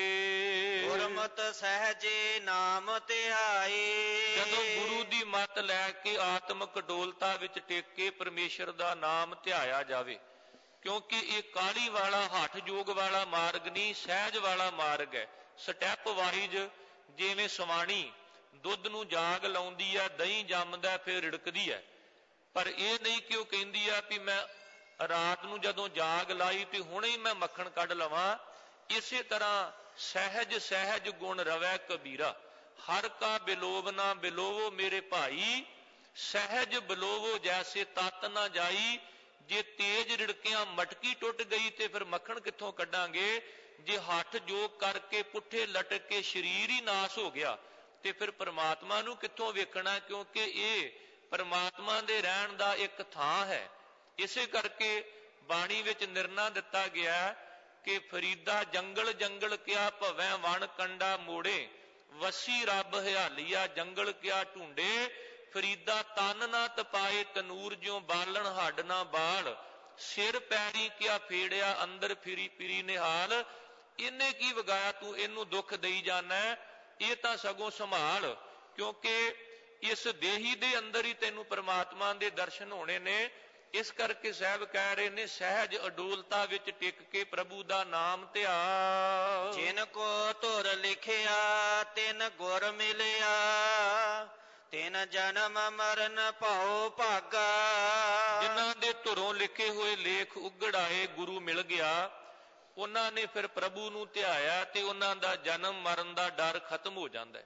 ਗੁਰਮਤਿ ਸਹਿਜੇ ਨਾਮ ਧਿਆਏ। ਜਦੋਂ ਗੁਰੂ ਦੀ ਮੱਤ ਲੈ ਕੇ ਆਤਮਿਕ ਡੋਲਤਾ ਵਿੱਚ ਟਿਕ ਕੇ ਪਰਮੇਸ਼ਰ ਦਾ ਨਾਮ ਧਿਆਇਆ ਜਾਵੇ, ਕਿਉਂਕਿ ਇਹ ਕਾਹਲੀ ਵਾਲਾ ਹੱਠ ਯੋਗ ਵਾਲਾ ਮਾਰਗ ਨਹੀਂ, ਸਹਿਜ ਵਾਲਾ ਮਾਰਗ ਹੈ। ਸਟੈਪ ਵਾਈਜ਼, ਜਿਵੇਂ ਸਵਾਣੀ ਦੁੱਧ ਨੂੰ ਜਾਗ ਲਾਉਂਦੀ ਹੈ, ਦਹੀਂ ਜੰਮਦਾ ਫਿਰ ਰਿੜਕਦੀ ਹੈ, ਪਰ ਇਹ ਨਹੀਂ ਕਿ ਉਹ ਕਹਿੰਦੀ ਆ ਵੀ ਮੈਂ ਰਾਤ ਨੂੰ ਜਦੋਂ ਜਾਗ ਲਾਈ ਤੇ ਹੁਣੇ ਹੀ ਮੈਂ ਮੱਖਣ ਕੱਢ ਲਵਾਂ। ਇਸੇ ਤਰ੍ਹਾਂ ਸਹਿਜ ਸਹਿਜ ਗੁਣ ਰਵੈ ਕਬੀਰਾ, ਹਰ ਕਾ ਬਿਲੋਵ ਨਾ ਬਿਲੋਵੋ ਮੇਰੇ ਭਾਈ, ਸਹਿਜ ਬਿਲੋਵੋ ਜੈਸੇ ਤਤ ਨਾ ਜਾਈ। ਜੇ ਤੇਜ ਰਿੜਕਿਆਂ ਮਟਕੀ ਟੁੱਟ ਗਈ ਤੇ ਫਿਰ ਮੱਖਣ ਕਿੱਥੋਂ ਕੱਢਾਂਗੇ? ਜੇ ਹੱਠ ਜੋਗ ਕਰਕੇ ਪੁੱਠੇ ਲਟਕ ਕੇ ਸਰੀਰ ਹੀ ਨਾਸ ਹੋ ਗਿਆ ਤੇ ਫਿਰ ਪਰਮਾਤਮਾ ਨੂੰ ਕਿੱਥੋਂ ਵੇਖਣਾ? ਕਿਉਂਕਿ ਇਹ ਪਰਮਾਤਮਾ ਦੇ ਰਹਿਣ ਦਾ ਇੱਕ ਥਾਂ ਹੈ। ਇਸੇ ਕਰਕੇ ਬਾਣੀ ਵਿੱਚ ਨਿਰਣਾ ਦਿੱਤਾ ਗਿਆ ਕਿ ਫਰੀਦਾ ਜੰਗਲ ਜੰਗਲ ਕਿਆ ਭਵੈ ਵਣ ਕੰਡਾ ਮੋੜੇ, ਵਸੀ ਰੱਬ ਹਿਆਲੀਆ ਜੰਗਲ ਕਿਆ ਢੂੰਡੇ। ਫਰੀਦਾ ਤਨ ਨਾ ਤਪਾਏ ਤਨੂਰ ਜਿਉ ਬਾਲਣ ਹੱਡ ਨਾ ਬਾਲ, ਸਿਰ ਪੈਰੀ ਕਿਆ ਫੇੜਿਆ ਅੰਦਰ ਫਿਰੀ ਪਿਰੀ ਨਿਹਾਲ। ਇਹਨੇ ਕੀ ਵਗਾਇਆ, ਤੂੰ ਇਹਨੂੰ ਦੁੱਖ ਦੇਈ ਜਾਣਾ? ਇਹ ਤਾਂ ਸਗੋਂ ਸੰਭਾਲ, ਕਿਉਂਕਿ ਇਸ ਦੇਹੀ ਦੇ ਅੰਦਰ ਹੀ ਤੈਨੂੰ ਪਰਮਾਤਮਾ ਦੇ ਦਰਸ਼ਨ ਹੋਣੇ ਨੇ। ਇਸ ਕਰਕੇ ਸਾਹਿਬ ਕਹਿ ਰਹੇ ਨੇ, ਸਹਿਜ ਅਡੋਲਤਾ ਵਿੱਚ ਟਿਕ ਕੇ ਪ੍ਰਭੂ ਦਾ ਨਾਮ ਧਿਆ। ਜਿਨ ਕੋ ਧੁਰ ਲਿਖਿਆ ਤਿਨ ਗੁਰ ਮਿਲਿਆ, ਤਿਨ ਜਨਮ ਮਰਨ ਭਉ ਭਾਗਾ। ਜਿਨ੍ਹਾਂ ਦੇ ਧੁਰੋਂ ਲਿਖੇ ਹੋਏ ਲੇਖ ਉਗੜ ਆਏ, ਗੁਰੂ ਮਿਲ ਗਿਆ, ਉਹਨਾਂ ਨੇ ਫਿਰ ਪ੍ਰਭੂ ਨੂੰ ਧਿਆਇਆ ਤੇ ਉਹਨਾਂ ਦਾ ਜਨਮ ਮਰਨ ਦਾ ਡਰ ਖਤਮ ਹੋ ਜਾਂਦਾ ਹੈ।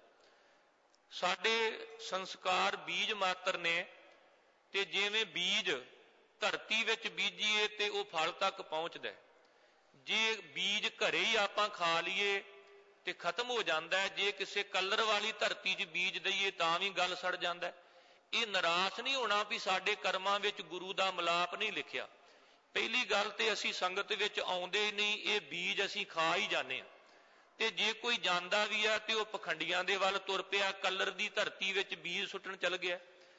ਸਾਡੇ ਸੰਸਕਾਰ ਬੀਜ ਮਾਤਰ ਨੇ, ਤੇ ਜਿਵੇਂ ਬੀਜ ਧਰਤੀ ਵਿੱਚ ਬੀਜੀਏ ਤੇ ਉਹ ਫਲ ਤੱਕ ਪਹੁੰਚਦਾ। ਜੇ ਬੀਜ ਘਰੇ ਹੀ ਆਪਾਂ ਖਾ ਲਈਏ ਤੇ ਖਤਮ ਹੋ ਜਾਂਦਾ ਹੈ। ਜੇ ਕਿਸੇ ਕਲਰ ਵਾਲੀ ਧਰਤੀ 'ਚ ਬੀਜ ਦਈਏ ਤਾਂ ਵੀ ਗੱਲ ਸੜ ਜਾਂਦਾ। ਇਹ ਨਿਰਾਸ਼ ਨਹੀਂ ਹੋਣਾ ਵੀ ਸਾਡੇ ਕਰਮਾਂ ਵਿੱਚ ਗੁਰੂ ਦਾ ਮਿਲਾਪ ਨਹੀਂ ਲਿਖਿਆ। ਪਹਿਲੀ ਗੱਲ ਤੇ ਅਸੀਂ ਸੰਗਤ ਵਿੱਚ ਆਉਂਦੇ ਨਹੀਂ, ਇਹ ਬੀਜ ਅਸੀਂ ਖਾ ਹੀ ਜਾਂਦੇ ਹਾਂ। ਤੇ ਜੇ ਕੋਈ ਜਾਂਦਾ ਵੀ ਆ ਤੇ ਉਹ ਪਖੰਡੀਆਂ ਦੇ ਵੱਲ ਤੁਰ ਪਿਆ, ਕਲਰ ਦੀ ਧਰਤੀ ਵਿੱਚ ਬੀਜ ਸੁੱਟਣ ਚਲ ਗਿਆ।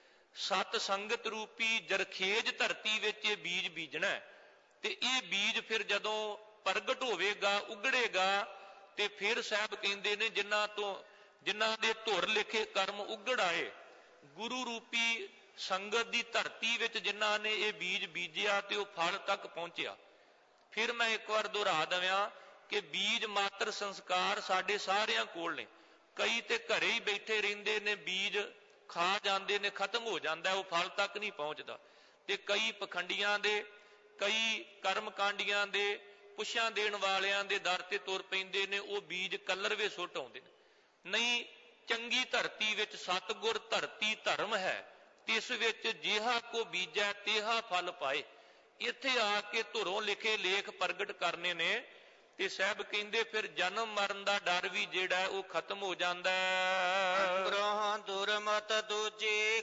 ਸਤ ਸੰਗਤ ਰੂਪੀ ਜਰਖੇਜ ਧਰਤੀ ਵਿੱਚ ਇਹ ਬੀਜ ਬੀਜਣਾ, ਤੇ ਇਹ ਬੀਜ ਫਿਰ ਜਦੋਂ ਪ੍ਰਗਟ ਹੋਵੇਗਾ, ਉਗੜੇਗਾ, ਤੇ ਫਿਰ ਸਾਹਿਬ ਕਹਿੰਦੇ ਨੇ ਜਿਨ੍ਹਾਂ ਤੋਂ ਜਿਨ੍ਹਾਂ ਦੇ ਧੁਰ ਲਿਖੇ ਕਰਮ ਉਗੜ ਆਏ, ਗੁਰੂ ਰੂਪੀ ਸੰਗਤ ਦੀ ਧਰਤੀ ਵਿੱਚ ਜਿਨ੍ਹਾਂ ਨੇ ਇਹ ਬੀਜ ਬੀਜਿਆ ਤੇ ਉਹ ਫਲ ਤੱਕ ਪਹੁੰਚਿਆ। ਫਿਰ ਮੈਂ ਇੱਕ ਵਾਰ ਦੁਹਰਾ ਦਵਾਂ ਕਿ ਬੀਜ ਮਾਤਰ ਸੰਸਕਾਰ ਸਾਡੇ ਸਾਰਿਆਂ ਕੋਲ ਨੇ। ਕਈ ਤੇ ਘਰੇ ਹੀ ਬੈਠੇ ਰਹਿੰਦੇ ਨੇ, ਬੀਜ ਖਾ ਜਾਂਦੇ ਨੇ, ਖਤਮ ਹੋ ਜਾਂਦਾ, ਉਹ ਫਲ ਤੱਕ ਨਹੀਂ ਪਹੁੰਚਦਾ। ਤੇ ਕਈ ਪਖੰਡੀਆਂ ਦੇ, ਕਈ ਕਰਮ ਕਾਂਡੀਆਂ ਦੇ, ਪੁੱਛਾਂ ਦੇਣ ਵਾਲਿਆਂ ਦੇ ਦਰ ਤੇ ਤੁਰ ਪੈਂਦੇ ਨੇ, ਉਹ ਬੀਜ ਕਲਰਵੇ ਸੁੱਟ ਆਉਂਦੇ ਨੇ। ਨਹੀਂ, ਚੰਗੀ ਧਰਤੀ ਵਿੱਚ ਸਤਿਗੁਰ ਧਰਤੀ ਧਰਮ ਹੈ, ਤਿਸ ਵਿੱਚ ਜਿਹਾ ਕੋ ਬੀਜੈ ਤੇਹਾ ਫਲ ਪਾਏ। ਇੱਥੇ ਆ ਕੇ ਧੁਰੋਂ ਲਿਖੇ ਲੇਖ ਪ੍ਰਗਟ ਕਰਨੇ ਨੇ, ਤੇ ਸਾਹਿਬ ਕਹਿੰਦੇ ਫਿਰ ਜਨਮ ਮਰਨ ਦਾ ਡਰ ਵੀ ਜਿਹੜਾ ਉਹ ਖਤਮ ਹੋ ਜਾਂਦਾ। ਅੰਦਰੋਂ ਦੁਰਮਤ ਦੂਜੀ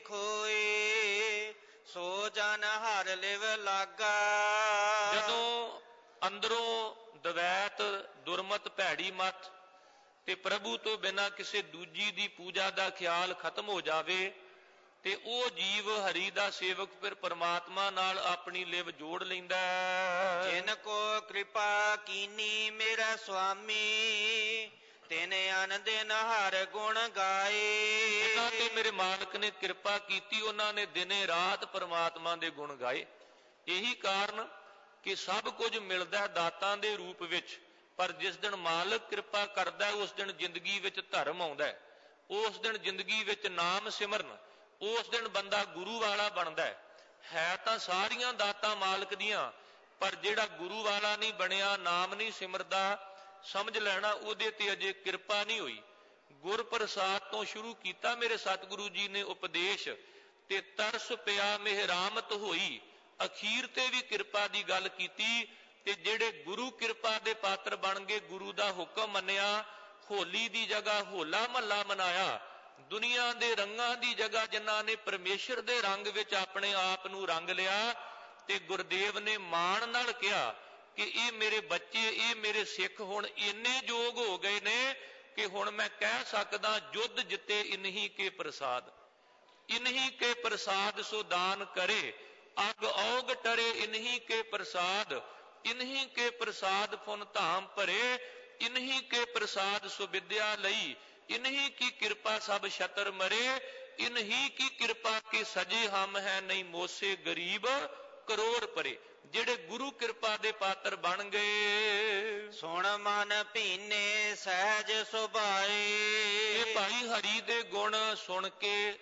ਖੋਏ, ਸੋ ਜਨ ਹਰ ਲਿਵ ਲਾਗਾ। ਜਦੋਂ ਅੰਦਰੋਂ ਦਵੈਤ, ਦੁਰਮਤ, ਭੈੜੀ ਮਤ ਤੇ ਪ੍ਰਭੂ ਤੋਂ ਬਿਨਾਂ ਕਿਸੇ ਦੂਜੀ ਦੀ ਪੂਜਾ ਦਾ ਖਿਆਲ ਖਤਮ ਹੋ ਜਾਵੇ, ਤੇ ਉਹ ਜੀਵ ਹਰੀ ਦਾ ਸੇਵਕ ਫਿਰ ਪਰਮਾਤਮਾ ਨਾਲ ਆਪਣੀ ਲਿਵ ਜੋੜ ਲੈਂਦਾ। ਜਿਨ ਕੋ ਕਿਰਪਾ ਕੀਨੀ ਮੇਰਾ ਸੁਆਮੀ, ਤਿਨ ਅਨ ਦਿਨ ਹਰ ਗੁਣ ਗਾਏ। ਜਿਨ੍ਹਾਂ ਤੇ ਮੇਰੇ ਮਾਲਕ ਨੇ ਕਿਰਪਾ ਕੀਤੀ, ਉਹਨਾਂ ਨੇ ਦਿਨੇ ਰਾਤ ਪਰਮਾਤਮਾ ਦੇ ਗੁਣ ਗਾਏ। ਇਹੀ ਕਾਰਨ ਕਿ ਸਭ ਕੁਝ ਮਿਲਦਾ ਦਾਤਾਂ ਦੇ ਰੂਪ ਵਿੱਚ, ਪਰ ਜਿਸ ਦਿਨ ਮਾਲਕ ਕਿਰਪਾ ਕਰਦਾ ਉਸ ਦਿਨ ਜ਼ਿੰਦਗੀ ਵਿੱਚ ਧਰਮ ਆਉਂਦਾ, ਉਸ ਦਿਨ ਜ਼ਿੰਦਗੀ ਵਿੱਚ ਨਾਮ ਸਿਮਰਨ, ਉਸ ਦਿਨ ਬੰਦਾ ਗੁਰੂ ਵਾਲਾ ਬਣਦਾ ਹੈ। ਹੈ ਤਾਂ ਸਾਰੀਆਂ ਦਾਤਾਂ ਮਾਲਕ ਦੀਆਂ, ਪਰ ਜਿਹੜਾ ਗੁਰੂ ਵਾਲਾ ਨਹੀਂ ਬਣਿਆ, ਨਾਮ ਨਹੀਂ ਸਿਮਰਦਾ, ਸਮਝ ਲੈਣਾ ਉਹਦੇ ਤੇ ਅਜੇ ਕਿਰਪਾ ਨਹੀਂ ਹੋਈ। ਗੁਰ ਪ੍ਰਸਾਦ ਤੋਂ ਸ਼ੁਰੂ ਕੀਤਾ ਮੇਰੇ ਸਤਿਗੁਰੂ ਜੀ ਨੇ ਉਪਦੇਸ਼, ਤੇ ਤਰਸ ਪਿਆ ਮਿਹਰਾਮਤ ਹੋਈ, ਅਖੀਰ ਤੇ ਵੀ ਕਿਰਪਾ ਦੀ ਗੱਲ ਕੀਤੀ। ਤੇ ਜਿਹੜੇ ਗੁਰੂ ਕਿਰਪਾ ਦੇ ਪਾਤਰ ਬਣ ਗਏ, ਗੁਰੂ ਦਾ ਹੁਕਮ ਮੰਨਿਆ, ਹੋਲੀ ਦੀ ਜਗ੍ਹਾ ਹੋਲਾ ਮਹੱਲਾ ਮਨਾਇਆ, ਦੁਨੀਆ ਦੇ ਰੰਗਾਂ ਦੀ ਜਗ੍ਹਾ ਜਿਨ੍ਹਾਂ ਨੇ ਪਰਮੇਸ਼ਰ ਦੇ ਰੰਗ ਵਿੱਚ ਆਪਣੇ ਆਪ ਨੂੰ ਰੰਗ ਲਿਆ, ਤੇ ਗੁਰਦੇਵ ਨੇ ਮਾਣ ਨਾਲ ਕਿਹਾ ਕਿ ਇਹ ਮੇਰੇ ਬੱਚੇ, ਇਹ ਮੇਰੇ ਸਿੱਖ ਹੁਣ ਇੰਨੇ ਯੋਗ ਹੋ ਗਏ ਨੇ ਕਿ ਹੁਣ ਮੈਂ ਕਹਿ ਸਕਦਾ, ਯੁੱਧ ਜਿੱਤੇ ਇਨਹੀ ਕੇ ਪ੍ਰਸਾਦ, ਇਨਹੀ ਕੇ ਪ੍ਰਸਾਦ ਸੋ ਦਾਨ ਕਰੇ, ਅਗ ਔਗ ਟਰੇ ਇਨਹੀ ਕੇ ਪ੍ਰਸਾਦ, ਇਨਹੀ ਕੇ ਪ੍ਰਸਾਦ ਪੁਨ ਧਾਮ ਭਰੇ, ਇਨਹੀ ਕੇ ਪ੍ਰਸਾਦ ਸੋ ਵਿਦਿਆ ਲਈ, ਇਨਹੀ ਕੀ ਕਿਰਪਾ ਸਭ ਛਤਰ ਮਰੇ, ਇਨਹੀ ਕੀ ਕਿਰਪਾ ਕੇ ਸਜੇ ਹਮ ਹੈ ਨਹੀਂ ਮੋਸੇ ਗਰੀਬ ਕਰੋੜ ਪਰੇ। ਜਿਹੜੇ ਗੁਰੂ ਕਿਰਪਾ ਦੇ ਪਾਤਰ ਬਣ ਗਏ, ਸੁਣ ਮਨ ਭੀਨੇ ਸਹਿਜ ਸੁਭਾਏ। ਇਹ ਭਾਈ ਹਰੀ ਦੇ ਗੁਣ ਸੁਣ ਕੇ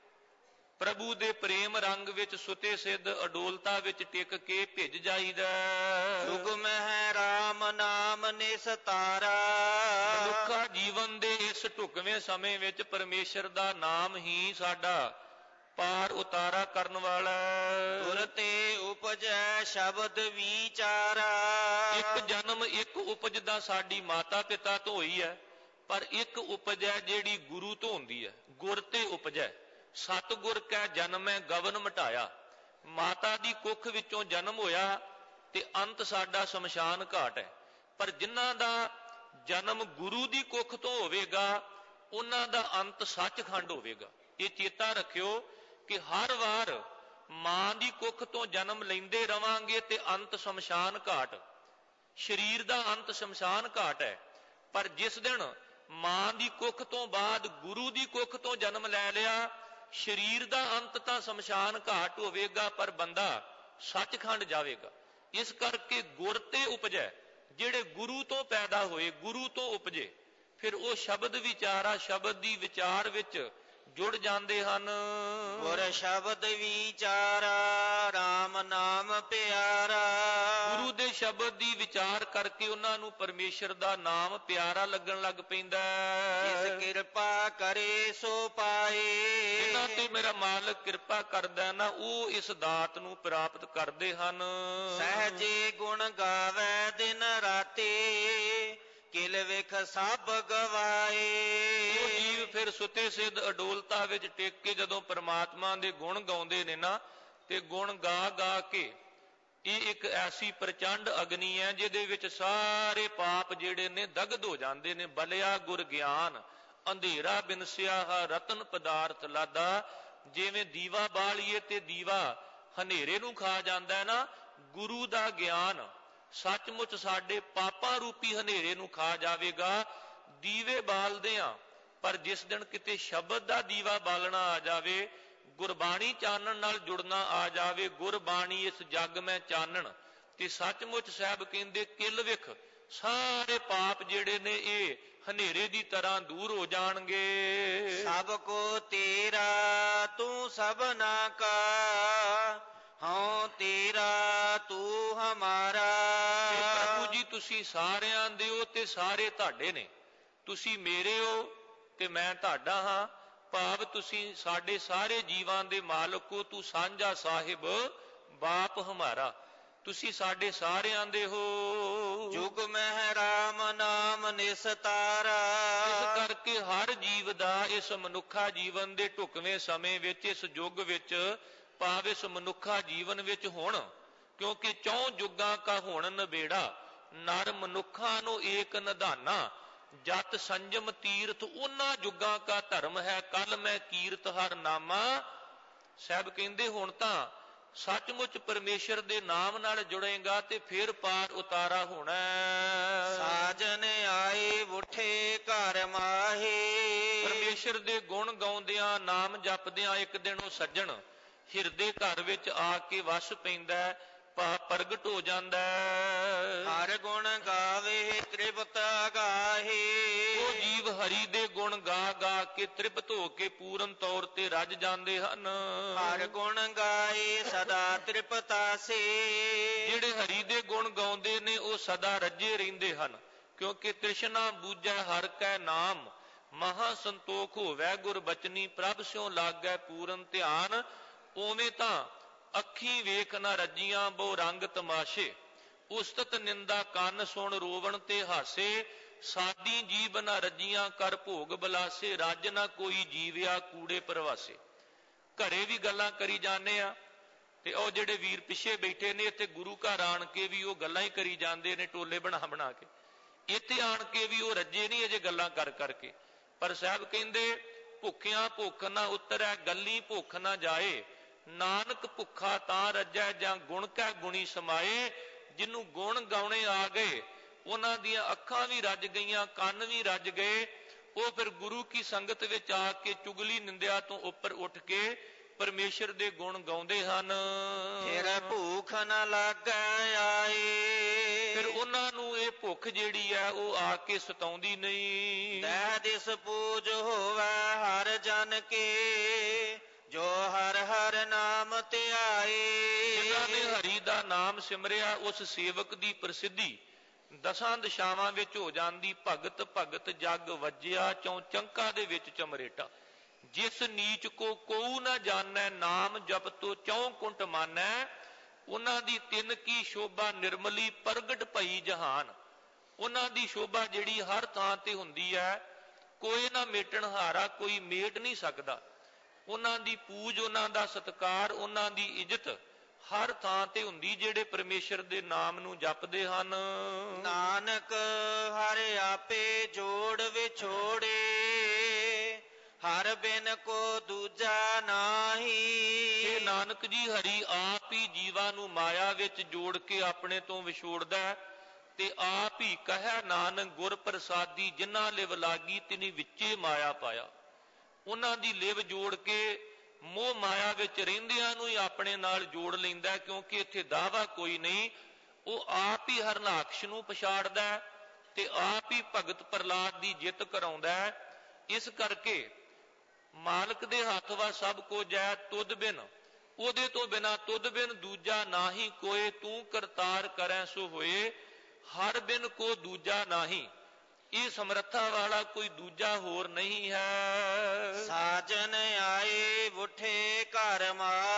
ਪ੍ਰਭੂ ਦੇ ਪ੍ਰੇਮ ਰੰਗ ਵਿੱਚ ਸੁਤੇ ਸਿੱਧ ਅਡੋਲਤਾ ਵਿੱਚ ਟਿਕ ਕੇ ਭਿੱਜ ਜਾਈਦਾ। ਜੁਗ ਮਹਿ ਰਾਮ ਨਾਮ ਨਿਸਤਾਰਾ। ਮਨੁੱਖਾ ਜੀਵਨ ਦੇ ਇਸ ਢੁਕਵੇਂ ਸਮੇਂ ਵਿੱਚ ਪਰਮੇਸ਼ਰ ਦਾ ਨਾਮ ਹੀ ਸਾਡਾ ਪਾਰ ਉਤਾਰਾ ਕਰਨ ਵਾਲਾ। ਗੁਰ ਤੇ ਉਪਜੈ ਸ਼ਬਦ ਵਿਚਾਰਾ। ਇੱਕ ਜਨਮ ਇੱਕ ਉਪਜ ਦਾ ਸਾਡੀ ਮਾਤਾ ਪਿਤਾ ਤੋਂ ਹੋਈ ਹੈ, ਪਰ ਇੱਕ ਉਪਜ ਹੈ ਜਿਹੜੀ ਗੁਰੂ ਤੋਂ ਹੁੰਦੀ ਹੈ। ਗੁਰ ਤੇ ਉਪਜੈ, ਸਤਿਗੁਰ ਕੈ ਜਨਮੈ ਗਵਨ ਮਟਾਇਆ। ਮਾਤਾ ਦੀ ਕੁੱਖ ਵਿੱਚੋਂ ਜਨਮ ਹੋਇਆ ਤੇ ਅੰਤ ਸਾਡਾ ਸ਼ਮਸ਼ਾਨ ਘਾਟ ਹੈ। ਪਰ ਜਿਨ੍ਹਾਂ ਦਾ ਜਨਮ ਗੁਰੂ ਦੀ ਕੁੱਖ ਤੋਂ ਹੋਵੇਗਾ, ਉਹਨਾਂ ਦਾ ਅੰਤ ਸੱਚਖੰਡ ਹੋਵੇਗਾ। ਇਹ ਚੇਤਾ ਰੱਖਿਓ ਕਿ ਹਰ ਵਾਰ ਮਾਂ ਦੀ ਕੁੱਖ ਤੋਂ ਜਨਮ ਲੈਂਦੇ ਰਵਾਂਗੇ ਤੇ ਅੰਤ ਸ਼ਮਸ਼ਾਨ ਘਾਟ। ਸਰੀਰ ਦਾ ਅੰਤ ਸ਼ਮਸ਼ਾਨ ਘਾਟ ਹੈ, ਪਰ ਜਿਸ ਦਿਨ ਮਾਂ ਦੀ ਕੁੱਖ ਤੋਂ ਬਾਅਦ ਗੁਰੂ ਦੀ ਕੁੱਖ ਤੋਂ ਜਨਮ ਲੈ ਲਿਆ, ਸਰੀਰ ਦਾ ਅੰਤ ਤਾਂ ਸ਼ਮਸ਼ਾਨ ਘਾਟ ਹੋਵੇਗਾ, ਪਰ ਬੰਦਾ ਸੱਚਖੰਡ ਜਾਵੇਗਾ। ਇਸ ਕਰਕੇ ਗੁਰ ਤੇ ਉਪਜੈ, ਜਿਹੜੇ ਗੁਰੂ ਤੋਂ ਪੈਦਾ ਹੋਏ, ਗੁਰੂ ਤੋਂ ਉਪਜੇ, ਫਿਰ ਉਹ ਸ਼ਬਦ ਵਿਚਾਰਾ, ਸ਼ਬਦ ਦੀ ਵਿਚਾਰ ਵਿੱਚ ਜੁੜ ਜਾਂਦੇ ਹਨ। ਗੁਰ ਸ਼ਬਦ ਵਿਚਾਰਾ RAM ਨਾਮ ਪਿਆਰਾ। ਗੁਰੂ ਦੇ ਸ਼ਬਦ ਦੀ ਵਿਚਾਰ ਕਰਕੇ ਉਹਨਾਂ ਨੂੰ ਪਰਮੇਸ਼ਰ ਦਾ ਨਾਮ ਪਿਆਰਾ ਲੱਗਣ ਲੱਗ ਪੈਂਦਾ। ਜਿਸ ਕਿਰਪਾ ਕਰੇ ਸੋ ਪਾਏ। ਇਹਨਾਂ ਤੇ ਮੇਰਾ ਮਾਲਕ ਕਿਰਪਾ ਕਰਦਾ ਨਾ, ਉਹ ਇਸ ਦਾਤ ਨੂੰ ਪ੍ਰਾਪਤ ਕਰਦੇ ਹਨ। ਸਹਜੇ ਗੁਣ ਗਾਵੇ ਦਿਨ ਰਾਤੀ, ਕਿਲ ਵਿਖ ਸਭ ਗਵਾਏ। ਉਹ ਜੀਵ ਫਿਰ ਸੁਤੇ ਸਿੱਧ ਅਡੋਲਤਾ ਵਿੱਚ ਟਿਕ ਕੇ ਜਦੋਂ ਪਰਮਾਤਮਾ ਦੇ ਗੁਣ ਗਾਉਂਦੇ ਨੇ ਨਾ, ਤੇ ਗੁਣ ਗਾ ਗਾ ਕੇ ਇਹ ਇੱਕ ਐਸੀ ਪ੍ਰਚੰਡ ਅਗਨੀ ਹੈ ਜਿਹਦੇ ਵਿੱਚ ਸਾਰੇ ਪਾਪ ਜਿਹੜੇ ਨੇ ਦਗਧ ਹੋ ਜਾਂਦੇ ਨੇ। ਬਲਿਆ ਗੁਰ ਗਿਆਨ ਅੰਧੇਰਾ ਬਿਨਸਿਆ ਹਾ ਰਤਨ ਪਦਾਰਥ ਲਾਦਾ। ਜਿਵੇਂ ਦੀਵਾ ਬਾਲੀਏ ਤੇ ਦੀਵਾ ਹਨੇਰੇ ਨੂੰ ਖਾ ਜਾਂਦਾ ਹੈ ਨਾ, ਗੁਰੂ ਦਾ ਗਿਆਨ ਸੱਚਮੁੱਚ ਸਾਡੇ ਪਾਪਾਂ ਰੂਪੀ ਹਨੇਰੇ ਨੂੰ ਖਾ ਜਾਵੇਗਾ। ਦੀਵੇ ਬਾਲਦੇ ਹਾਂ, ਪਰ ਜਿਸ ਦਿਨ ਕਿਤੇ ਸ਼ਬਦ ਦਾ ਦੀਵਾ ਬਾਲਣਾ ਆ ਜਾਵੇ, ਗੁਰਬਾਣੀ ਚਾਨਣ ਨਾਲ ਜੁੜਨਾ ਆ ਜਾਵੇ, ਗੁਰਬਾਣੀ ਇਸ ਜੱਗ ਮੈਂ ਚਾਨਣ, ਤੇ ਸੱਚਮੁੱਚ ਸਾਹਿਬ ਕਹਿੰਦੇ ਕਿਲ ਵਿਖ ਸਾਰੇ ਪਾਪ ਜਿਹੜੇ ਨੇ ਇਹ ਹਨੇਰੇ ਦੀ ਤਰ੍ਹਾਂ ਦੂਰ ਹੋ ਜਾਣਗੇ। ਸਭ ਕੋ ਤੇਰਾ ਤੂੰ ਸਭਨਾ ਕਾ, ਹਉ ਤੇਰਾ ਤੂੰ ਹਮਾਰਾ। ਪ੍ਰਭੂ ਜੀ ਤੁਸੀਂ ਸਾਰਿਆਂ ਦੇ ਹੋ ਤੇ ਸਾਰੇ ਤੁਹਾਡੇ ਨੇ, ਤੁਸੀਂ ਮੇਰੇ ਹੋ ਤੇ ਮੈਂ ਤੁਹਾਡਾ ਹਾਂ। ਭਾਵ ਤੁਸੀਂ ਸਾਡੇ ਸਾਰੇ ਜੀਵਾਂ ਦੇ ਮਾਲਕ ਹੋ, ਤੂੰ ਸਾਂਝਾ ਸਾਹਿਬ ਬਾਪ ਹਮਾਰਾ, ਤੁਸੀਂ ਸਾਡੇ ਸਾਰਿਆਂ ਦੇ ਹੋ। ਜੁਗ ਮਹਿ ਰਾਮ ਨਾਮ ਨਿਸਤਾਰਾ। ਇਸ ਕਰਕੇ ਹਰ ਜੀਵ ਦਾ ਇਸ ਮਨੁੱਖਾ ਜੀਵਨ ਦੇ ਢੁਕਵੇਂ ਸਮੇਂ ਵਿੱਚ, ਇਸ ਯੁੱਗ ਵਿੱਚ, ਭਾਵ ਇਸ ਮਨੁੱਖਾ ਜੀਵਨ ਵਿੱਚ ਹੁਣ, ਕਿਉਂਕਿ ਚੌਂ ਯੁੱਗਾਂ ਕਾ ਹੁਣ ਨਬੇੜਾ, ਨਰ ਮਨੁੱਖਾਂ ਨੂੰ ਏਕ ਨਿਧਾਨਾ, ਜਤ ਸੰਜਮ ਤੀਰਥ ਉਹਨਾਂ ਯੁੱਗਾਂ ਕਾ ਧਰਮ ਹੈ, ਕੱਲ ਮੈਂ ਕੀਰਤ ਹਰ ਨਾਮਾ। ਸਾਹਿਬ ਕਹਿੰਦੇ ਹੁਣ ਤਾਂ ਸੱਚਮੁੱਚ ਪਰਮੇਸ਼ਰ ਦੇ ਨਾਮ ਨਾਲ ਜੁੜੇਗਾ ਤੇ ਫਿਰ ਪਾਰ ਉਤਾਰਾ ਹੋਣਾ। ਸਾਜਨ ਆਏ ਉਠੇ ਘਰ ਮਾਹੇ। ਪਰਮੇਸ਼ਰ ਦੇ ਗੁਣ ਗਾਉਂਦਿਆਂ ਨਾਮ ਜਪਦਿਆਂ ਇੱਕ ਦਿਨ ਉਹ ਸੱਜਣ ਹਿਰਦੇ ਘਰ ਵਿੱਚ ਆ ਕੇ ਵਸ ਪੈਂਦਾ, ਪ੍ਰਗਟ ਹੋ ਜਾਂਦਾ। ਹਰ ਗੁਣ ਗਾਵੇ ਤ੍ਰਿਪਤ ਗਾਹੇ। ਉਹ ਜੀਵ ਹਰੀ ਦੇ ਗੁਣ ਗਾ ਗਾ ਕੇ ਤ੍ਰਿਪਤ ਹੋ ਕੇ ਪੂਰਨ ਤੌਰ ਤੇ ਰੱਜ ਜਾਂਦੇ ਹਨ। ਹਰ ਗੁਣ ਗਾਏ ਸਦਾ ਤ੍ਰਿਪਤਾਸੇ। ਜਿਹੜੇ ਹਰੀ ਦੇ ਗੁਣ ਗਾਉਂਦੇ ਨੇ ਉਹ ਸਦਾ ਰੱਜੇ ਰਹਿੰਦੇ ਹਨ, ਕਿਉਂਕਿ ਤ੍ਰਿਸ਼ਨਾ ਬੂਝੈ ਹਰ ਕੈ ਨਾਮ, ਮਹਾ ਸੰਤੋਖ ਹੋਵੈ ਗੁਰ ਬਚਨੀ, ਪ੍ਰਭ ਸਿਉ ਲਾਗੈ ਪੂਰਨ ਧਿਆਨ। ਉਵੇਂ ਤਾਂ ਅੱਖੀਂ ਵੇਖ ਨਾ ਰੱਜੀਆਂ ਬਹੁ ਰੰਗ ਤਮਾਸ਼ੇ, ਉਸਤਤ ਨਿੰਦਾ ਕੰਨ ਸੁਣ ਰੋਵਣ ਤੇ ਹਾਸੇ। ਸਾਦੀ ਜੀਬ ਨਾ ਰੱਜੀਆਂ ਕਰ ਭੋਗ ਬਲਾਸੇ, ਰੱਜ ਨਾ ਕੋਈ ਜੀਵਿਆ ਕੂੜੇ ਪ੍ਰਵਾਸੇ। ਘਰੇ ਵੀ ਗੱਲਾਂ ਕਰੀ ਜਾਂਦੇ ਆ, ਤੇ ਉਹ ਜਿਹੜੇ ਵੀਰ ਪਿੱਛੇ ਬੈਠੇ ਨੇ ਇੱਥੇ ਗੁਰੂ ਘਰ ਆਣ ਕੇ ਵੀ ਉਹ ਗੱਲਾਂ ਹੀ ਕਰੀ ਜਾਂਦੇ ਨੇ, ਟੋਲੇ ਬਣਾ ਬਣਾ ਕੇ। ਇੱਥੇ ਆਣ ਕੇ ਵੀ ਉਹ ਰੱਜੇ ਨਹੀਂ ਅਜੇ ਗੱਲਾਂ ਕਰ ਕਰਕੇ। ਪਰ ਸਾਹਿਬ ਕਹਿੰਦੇ ਭੁੱਖਿਆਂ ਭੁੱਖ ਨਾ ਉਤਰੈ, ਗੱਲੀ ਭੁੱਖ ਨਾ ਜਾਏ, ਨਾਨਕ ਭੁੱਖਾ ਤਾਂ ਰੱਜੈ ਜਾਂ ਗੁਣ ਕੈ ਗੁਣੀ ਸਮਾਏ। ਜਿਹਨੂੰ ਗੁਣ ਗਾਉਣੇ ਆ ਗਏ ਉਹਨਾਂ ਦੀਆਂ ਅੱਖਾਂ ਵੀ ਰੱਜ ਗਈਆਂ, ਕੰਨ ਵੀ ਰੱਜ ਗਏ। ਉਹ ਫਿਰ ਗੁਰੂ ਕੀ ਸੰਗਤ ਵਿੱਚ ਆ ਕੇ ਚੁਗਲੀ ਨਿੰਦਿਆ ਤੋਂ ਉੱਪਰ ਉੱਠ ਕੇ ਪਰਮੇਸ਼ਰ ਦੇ ਗੁਣ ਗਾਉਂਦੇ ਹਨ। ਫਿਰ ਭੁੱਖ ਨਾ ਲੱਗੈ ਆਏ। ਫਿਰ ਉਹਨਾਂ ਨੂੰ ਇਹ ਭੁੱਖ ਜਿਹੜੀ ਹੈ ਉਹ ਆ ਕੇ ਸਤਾਉਂਦੀ ਨਹੀਂ। ਦਹਿ ਦਿਸ ਪੂਜ ਹੋਵੈ ਹਰ ਜਨ ਕੇ, ਜੋ ਹਰ ਹਰ ਨਾਮ ਧਿਆਏ। ਜਿਨ੍ਹਾਂ ਨੇ ਹਰੀ ਦਾ ਨਾਮ ਸਿਮਰਿਆ ਉਸ ਸੇਵਕ ਦੀ ਪ੍ਰਸਿੱਧੀ ਦਸਾਂ ਦਿਸ਼ਾਵਾਂ ਵਿੱਚ ਹੋ ਜਾਂਦੀ। ਭਗਤ ਭਗਤ ਜਗ ਵੱਜਿਆ, ਚੌਂ ਚੰਕਾਂ ਦੇ ਵਿੱਚ ਚਮਰੇਟਾ। ਜਿਸ ਨੀਚ ਕੋ ਕੋਊ ਨਾ ਜਾਣੈ, ਨਾਮ ਜਪਤੋ ਚੌਂ ਕੁੰਟ ਮਾਨੈ। ਉਹਨਾਂ ਦੀ ਤਿੰਨ ਕੀ ਸ਼ੋਭਾ ਨਿਰਮਲੀ, ਪ੍ਰਗਟ ਭਈ ਜਹਾਨ। ਉਹਨਾਂ ਦੀ ਸ਼ੋਭਾ ਜਿਹੜੀ ਹਰ ਥਾਂ ਤੇ ਹੁੰਦੀ ਹੈ, ਕੋਈ ਨਾ ਮੇਟਣ ਹਾਰਾ, ਕੋਈ ਮੇਟ ਨਹੀਂ ਸਕਦਾ। ਉਹਨਾਂ ਦੀ ਪੂਜ, ਉਹਨਾਂ ਦਾ ਸਤਿਕਾਰ, ਉਹਨਾਂ ਦੀ ਇੱਜ਼ਤ ਹਰ ਥਾਂ ਤੇ ਹੁੰਦੀ ਜਿਹੜੇ ਪਰਮੇਸ਼ਰ ਦੇ ਨਾਮ ਨੂੰ ਜਪਦੇ ਹਨ। ਨਾਨਕ ਹਰ ਆਪੇ ਜੋੜ ਵਿਛੋੜੇ, ਹਰ ਬਿਨ ਕੋ ਦੂਜਾ ਨਾਹੀ। ਇਹ ਨਾਨਕ ਜੀ ਹਰੀ ਆਪ ਹੀ ਜੀਵਾਂ ਨੂੰ ਮਾਇਆ ਵਿੱਚ ਜੋੜ ਕੇ ਆਪਣੇ ਤੋਂ ਵਿਛੋੜਦਾ, ਤੇ ਆਪ ਹੀ ਕਹਿ ਨਾਨਕ ਗੁਰ ਪ੍ਰਸਾਦੀ, ਜਿਨ੍ਹਾਂ ਲਿਵ ਲਾਗੀ ਤਿਨੀ ਵਿੱਚੇ ਮਾਇਆ ਪਾਇਆ। ਉਹਨਾਂ ਦੀ ਲਿਵ ਜੋੜ ਕੇ ਮੋਹ ਮਾਇਆ ਵਿੱਚ ਰਹਿੰਦਿਆਂ ਨੂੰ ਹੀ ਆਪਣੇ ਨਾਲ ਜੋੜ ਲੈਂਦਾ, ਕਿਉਂਕਿ ਇੱਥੇ ਦਾਵਾ ਕੋਈ ਨਹੀਂ। ਉਹ ਆਪ ਹੀ ਹਰਨਾਕਸ਼ ਨੂੰ ਪਛਾੜਦਾ ਤੇ ਆਪ ਹੀ ਭਗਤ ਪ੍ਰਹਲਾਦ ਦੀ ਜਿੱਤ ਕਰਾਉਂਦਾ। ਇਸ ਕਰਕੇ ਮਾਲਕ ਦੇ ਹੱਥ ਵਾ ਸਭ ਕੁਝ ਹੈ ਤੁਧ ਬਿਨ, ਉਹਦੇ ਤੋਂ ਬਿਨਾ ਤੁਧ ਬਿਨ ਦੂਜਾ ਨਾਹੀ ਕੋਏ, ਤੂੰ ਕਰਤਾਰ ਕਰੈ ਸੋ ਹੋਏ, ਹਰ ਬਿਨ ਕੋ ਦੂਜਾ ਨਾਹੀ। ਇਹ ਸਮਰੱਥਾ ਵਾਲਾ ਕੋਈ ਦੂਜਾ ਹੋਰ ਨਹੀਂ ਹੈ। ਸਾਜਨ ਆਏ ਉਠੇ ਘਰ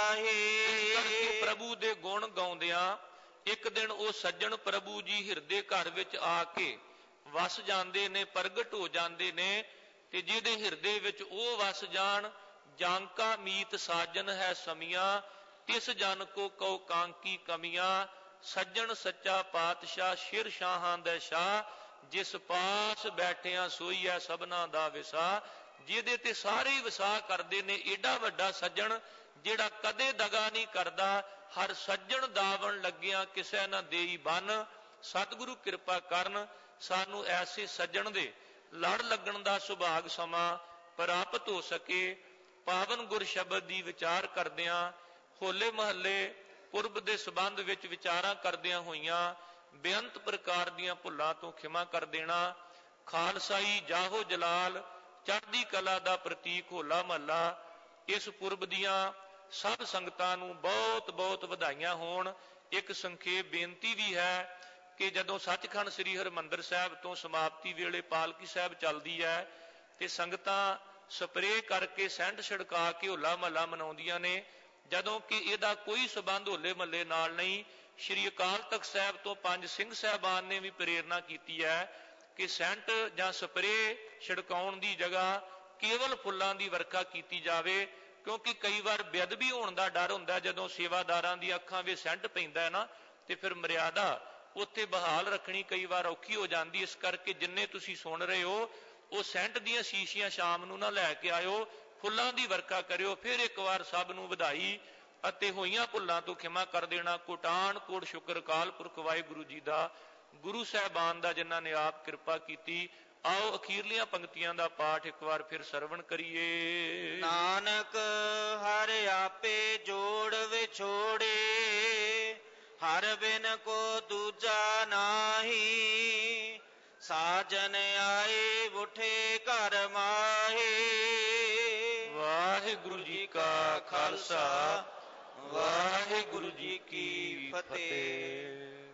ਮਾਹੀ। ਪ੍ਰਭੂ ਦੇ ਗੁਣ ਗਾਉਂਦਿਆਂ ਇੱਕ ਦਿਨ ਉਹ ਸੱਜਣ ਪ੍ਰਭੂ ਜੀ ਹਿਰਦੇ ਘਰ ਵਿੱਚ ਆ ਕੇ ਵਸ ਜਾਂਦੇ ਨੇ, ਪ੍ਰਗਟ ਹੋ ਜਾਂਦੇ ਨੇ। ਤੇ ਜਿਹਦੇ ਹਿਰਦੇ ਵਿੱਚ ਉਹ ਵਸ ਜਾਣ, ਜਾਂਕਾ ਮੀਤ ਸਾਜਨ ਹੈ ਸਮੀਆਂ, ਤਿਸ ਜਨ ਕੋ ਕਉ ਕਾਂਕੀ ਕਮੀਆਂ। ਸੱਜਣ ਸੱਚਾ ਪਾਤਸ਼ਾਹ ਸ਼ਿਰ ਸ਼ਾਹਾਂ ਦੇ ਸ਼ਾਹ, ਜਿਸ ਪਾਸ ਬੈਠਿਆਂ ਸੋਈ ਹੈ ਸਭਨਾ ਦਾ ਵਿਸਾ। ਜਿਹਦੇ ਤੇ ਸਾਰੇ ਵਿਸਾਹ ਕਰਦੇ ਨੇ, ਏਡਾ ਵੱਡਾ ਸੱਜਣ ਜਿਹੜਾ ਕਦੇ ਦਗਾ ਨਹੀਂ ਕਰਦਾ। ਹਰ ਸੱਜਣ ਦਾਵਣ ਲੱਗਿਆ ਕਿਸੇ ਨਾ ਦੇਈ ਬੰਨ। ਸਤਿਗੁਰੂ ਕਿਰਪਾ ਕਰਨ ਸਾਨੂੰ ਐਸੇ ਸੱਜਣ ਦੇ ਲੜ ਲੱਗਣ ਦਾ ਸੁਭਾਗ ਸਮਾਂ ਪ੍ਰਾਪਤ ਹੋ ਸਕੇ। ਪਾਵਨ ਗੁਰ ਸ਼ਬਦ ਦੀ ਵਿਚਾਰ ਕਰਦਿਆਂ, ਹੋਲੇ ਮਹੱਲੇ ਪੁਰਬ ਦੇ ਸੰਬੰਧ ਵਿੱਚ ਵਿਚਾਰਾਂ ਕਰਦਿਆਂ ਹੋਈਆਂ ਬੇਅੰਤ ਪ੍ਰਕਾਰ ਦੀਆਂ ਭੁੱਲਾਂ ਤੋਂ ਖਿਮਾ ਕਰ ਦੇਣਾ। ਖਾਲਸਾਈ ਜਾਹੋ ਜਲਾਲ ਚੜ੍ਹਦੀ ਕਲਾ ਦਾ ਪ੍ਰਤੀਕ ਹੋਲਾ ਮਹੱਲਾ। ਇਸ ਪੁਰਬ ਦੀਆਂ ਸਭ ਸੰਗਤਾਂ ਨੂੰ ਬਹੁਤ ਬਹੁਤ ਵਧਾਈਆਂ ਹੋਣ। ਇੱਕ ਸੰਖੇਪ ਬੇਨਤੀ ਵੀ ਹੈ ਕਿ ਜਦੋਂ ਸੱਚਖੰਡ ਸ੍ਰੀ ਹਰਿਮੰਦਰ ਸਾਹਿਬ ਤੋਂ ਸਮਾਪਤੀ ਵੇਲੇ ਪਾਲਕੀ ਸਾਹਿਬ ਚੱਲਦੀ ਹੈ ਤੇ ਸੰਗਤਾਂ ਸਪਰੇਅ ਕਰਕੇ ਸੈਂਟ ਛਿੜਕਾ ਕੇ ਹੋਲਾ ਮਹੱਲਾ ਮਨਾਉਂਦੀਆਂ ਨੇ, ਜਦੋਂ ਕਿ ਇਹਦਾ ਕੋਈ ਸਬੰਧ ਹੋਲੇ ਮਹੱਲੇ ਨਾਲ ਨਹੀਂ। ਸ਼੍ਰੀ ਅਕਾਲ ਤਖਤ ਸਾਹਿਬ ਤੋਂ ਪੰਜ ਸਿੰਘ ਸਾਹਿਬਾਨ ਨੇ ਵੀ ਪ੍ਰੇਰਨਾ ਕੀਤੀ ਹੈ ਕਿ ਸੈਂਟ ਜਾਂ ਸਪਰੇਅ ਛਿੜਕਾਉਣ ਦੀ ਜਗ੍ਹਾ ਕੇਵਲ ਫੁੱਲਾਂ ਦੀ ਵਰਖਾ ਕੀਤੀ ਜਾਵੇ, ਕਿਉਂਕਿ ਕਈ ਵਾਰ ਬੇਅਦਬੀ ਹੋਣ ਦਾ ਡਰ ਹੁੰਦਾ। ਜਦੋਂ ਸੇਵਾਦਾਰਾਂ ਦੀ ਅੱਖਾਂ ਵਿੱਚ ਸੈਂਟ ਪੈਂਦਾ ਹੈ ਨਾ, ਤੇ ਫਿਰ ਮਰਿਆਦਾ ਉੱਥੇ ਬਹਾਲ ਰੱਖਣੀ ਕਈ ਵਾਰ ਔਖੀ ਹੋ ਜਾਂਦੀ। ਇਸ ਕਰਕੇ ਜਿੰਨੇ ਤੁਸੀਂ ਸੁਣ ਰਹੇ ਹੋ, ਉਹ ਸੈਂਟ ਦੀਆਂ ਸ਼ੀਸ਼ੀਆਂ ਸ਼ਾਮ ਨੂੰ ਨਾ ਲੈ ਕੇ ਆਇਓ, ਫੁੱਲਾਂ ਦੀ ਵਰਖਾ ਕਰਿਓ। ਫਿਰ ਇੱਕ ਵਾਰ ਸਭ ਨੂੰ ਵਧਾਈ ਅਤੇ ਹੋਈਆਂ ਭੁੱਲਾਂ ਤੋਂ ਖਿਮਾ ਕਰ ਦੇਣਾ। ਕੋਟਾਨ ਕੋਟ ਸ਼ੁਕਰ ਅਕਾਲ ਪੁਰਖ ਵਾਹਿਗੁਰੂ ਜੀ ਦਾ, ਗੁਰੂ ਸਾਹਿਬਾਨ ਦਾ ਜਿਨ੍ਹਾਂ ਨੇ ਆਪ ਕਿਰਪਾ ਕੀਤੀ। ਆਓ ਅਖੀਰਲੀਆਂ ਪੰਕਤੀਆਂ ਦਾ ਪਾਠ ਇੱਕ ਵਾਰ ਫਿਰ ਸਰਵਣ ਕਰੀਏ। ਨਾਨਕ ਹਰ ਆਪੇ ਜੋੜ ਵਿਛੋੜੇ, ਹਰ ਬਿਨ ਕੋ ਦੂਜਾ ਨਾਹੀ। ਸਾਜਨ ਆਏ ਉਠੇ ਘਰ ਮਾਹੀ। ਵਾਹਿਗੁਰੂ ਜੀ ਕਾ ਖਾਲਸਾ, ਵਾਹਿਗੁਰੂ ਜੀ ਕੀ ਫਤਿਹ।